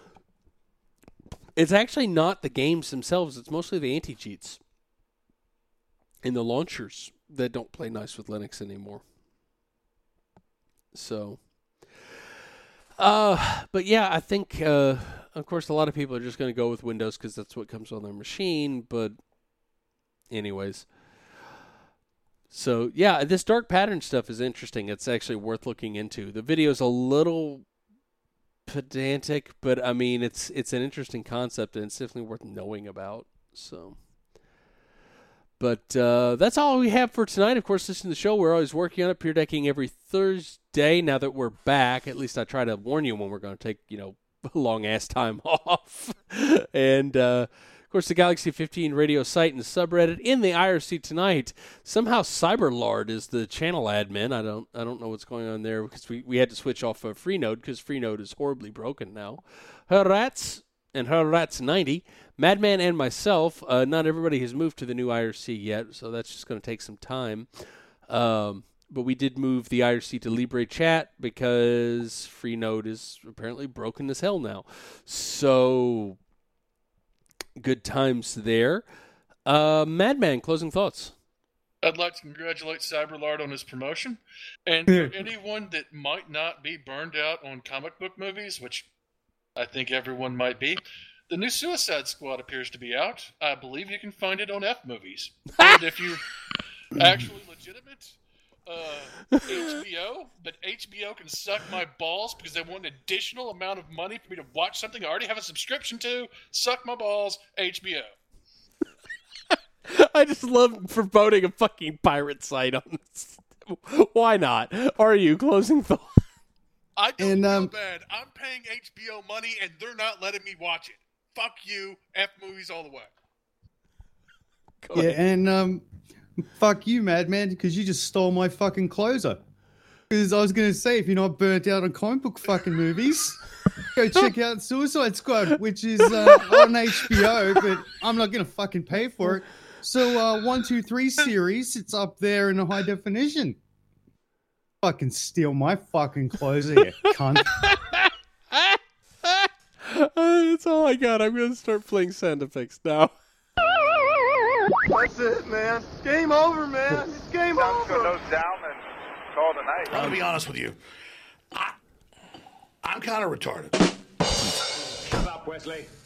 It's actually not the games themselves. It's mostly the anti-cheats and the launchers that don't play nice with Linux anymore. So, but yeah, I think, of course, a lot of people are just going to go with Windows because that's what comes on their machine. But anyways. So, yeah, this dark pattern stuff is interesting. It's actually worth looking into. The video's a little pedantic, but, it's an interesting concept, and it's definitely worth knowing about. So, but that's all we have for tonight. Of course, listen to the show. We're always working on it, Peer Decking every Thursday. Now that we're back, at least I try to warn you when we're going to take, a long-ass time off. And, of course, the Galaxy 15 radio site and subreddit in the IRC tonight. Somehow Cyberlard is the channel admin. I don't know what's going on there because we had to switch off of Freenode because Freenode is horribly broken now. Herrats and Herrats 90, Madman and myself. Not everybody has moved to the new IRC yet, so that's just going to take some time. But we did move the IRC to Libre Chat because Freenode is apparently broken as hell now. So good times there. Madman, closing thoughts. I'd like to congratulate Cyberlard on his promotion. And for anyone that might not be burned out on comic book movies, which I think everyone might be, the new Suicide Squad appears to be out. I believe you can find it on F Movies. And if you actually legitimate HBO, but HBO can suck my balls because they want an additional amount of money for me to watch something I already have a subscription to. Suck my balls, HBO. I just love promoting a fucking pirate site on this. Why not? Are you closing thought? I don't feel bad. I'm paying HBO money and they're not letting me watch it. Fuck you. F movies all the way. Yeah, and fuck you, Madman, because you just stole my fucking closer. Because I was going to say, if you're not burnt out on comic book fucking movies, go check out Suicide Squad, which is on HBO, but I'm not going to fucking pay for it. So 1, 2, 3 series, it's up there in a high definition. Fucking steal my fucking closer, you cunt. That's all I got. I'm going to start playing sound effects now. That's it, man. Game over, man. It's game over. No down and call tonight. I'm gonna be honest with you. I'm kind of retarded. Shut up, Wesley.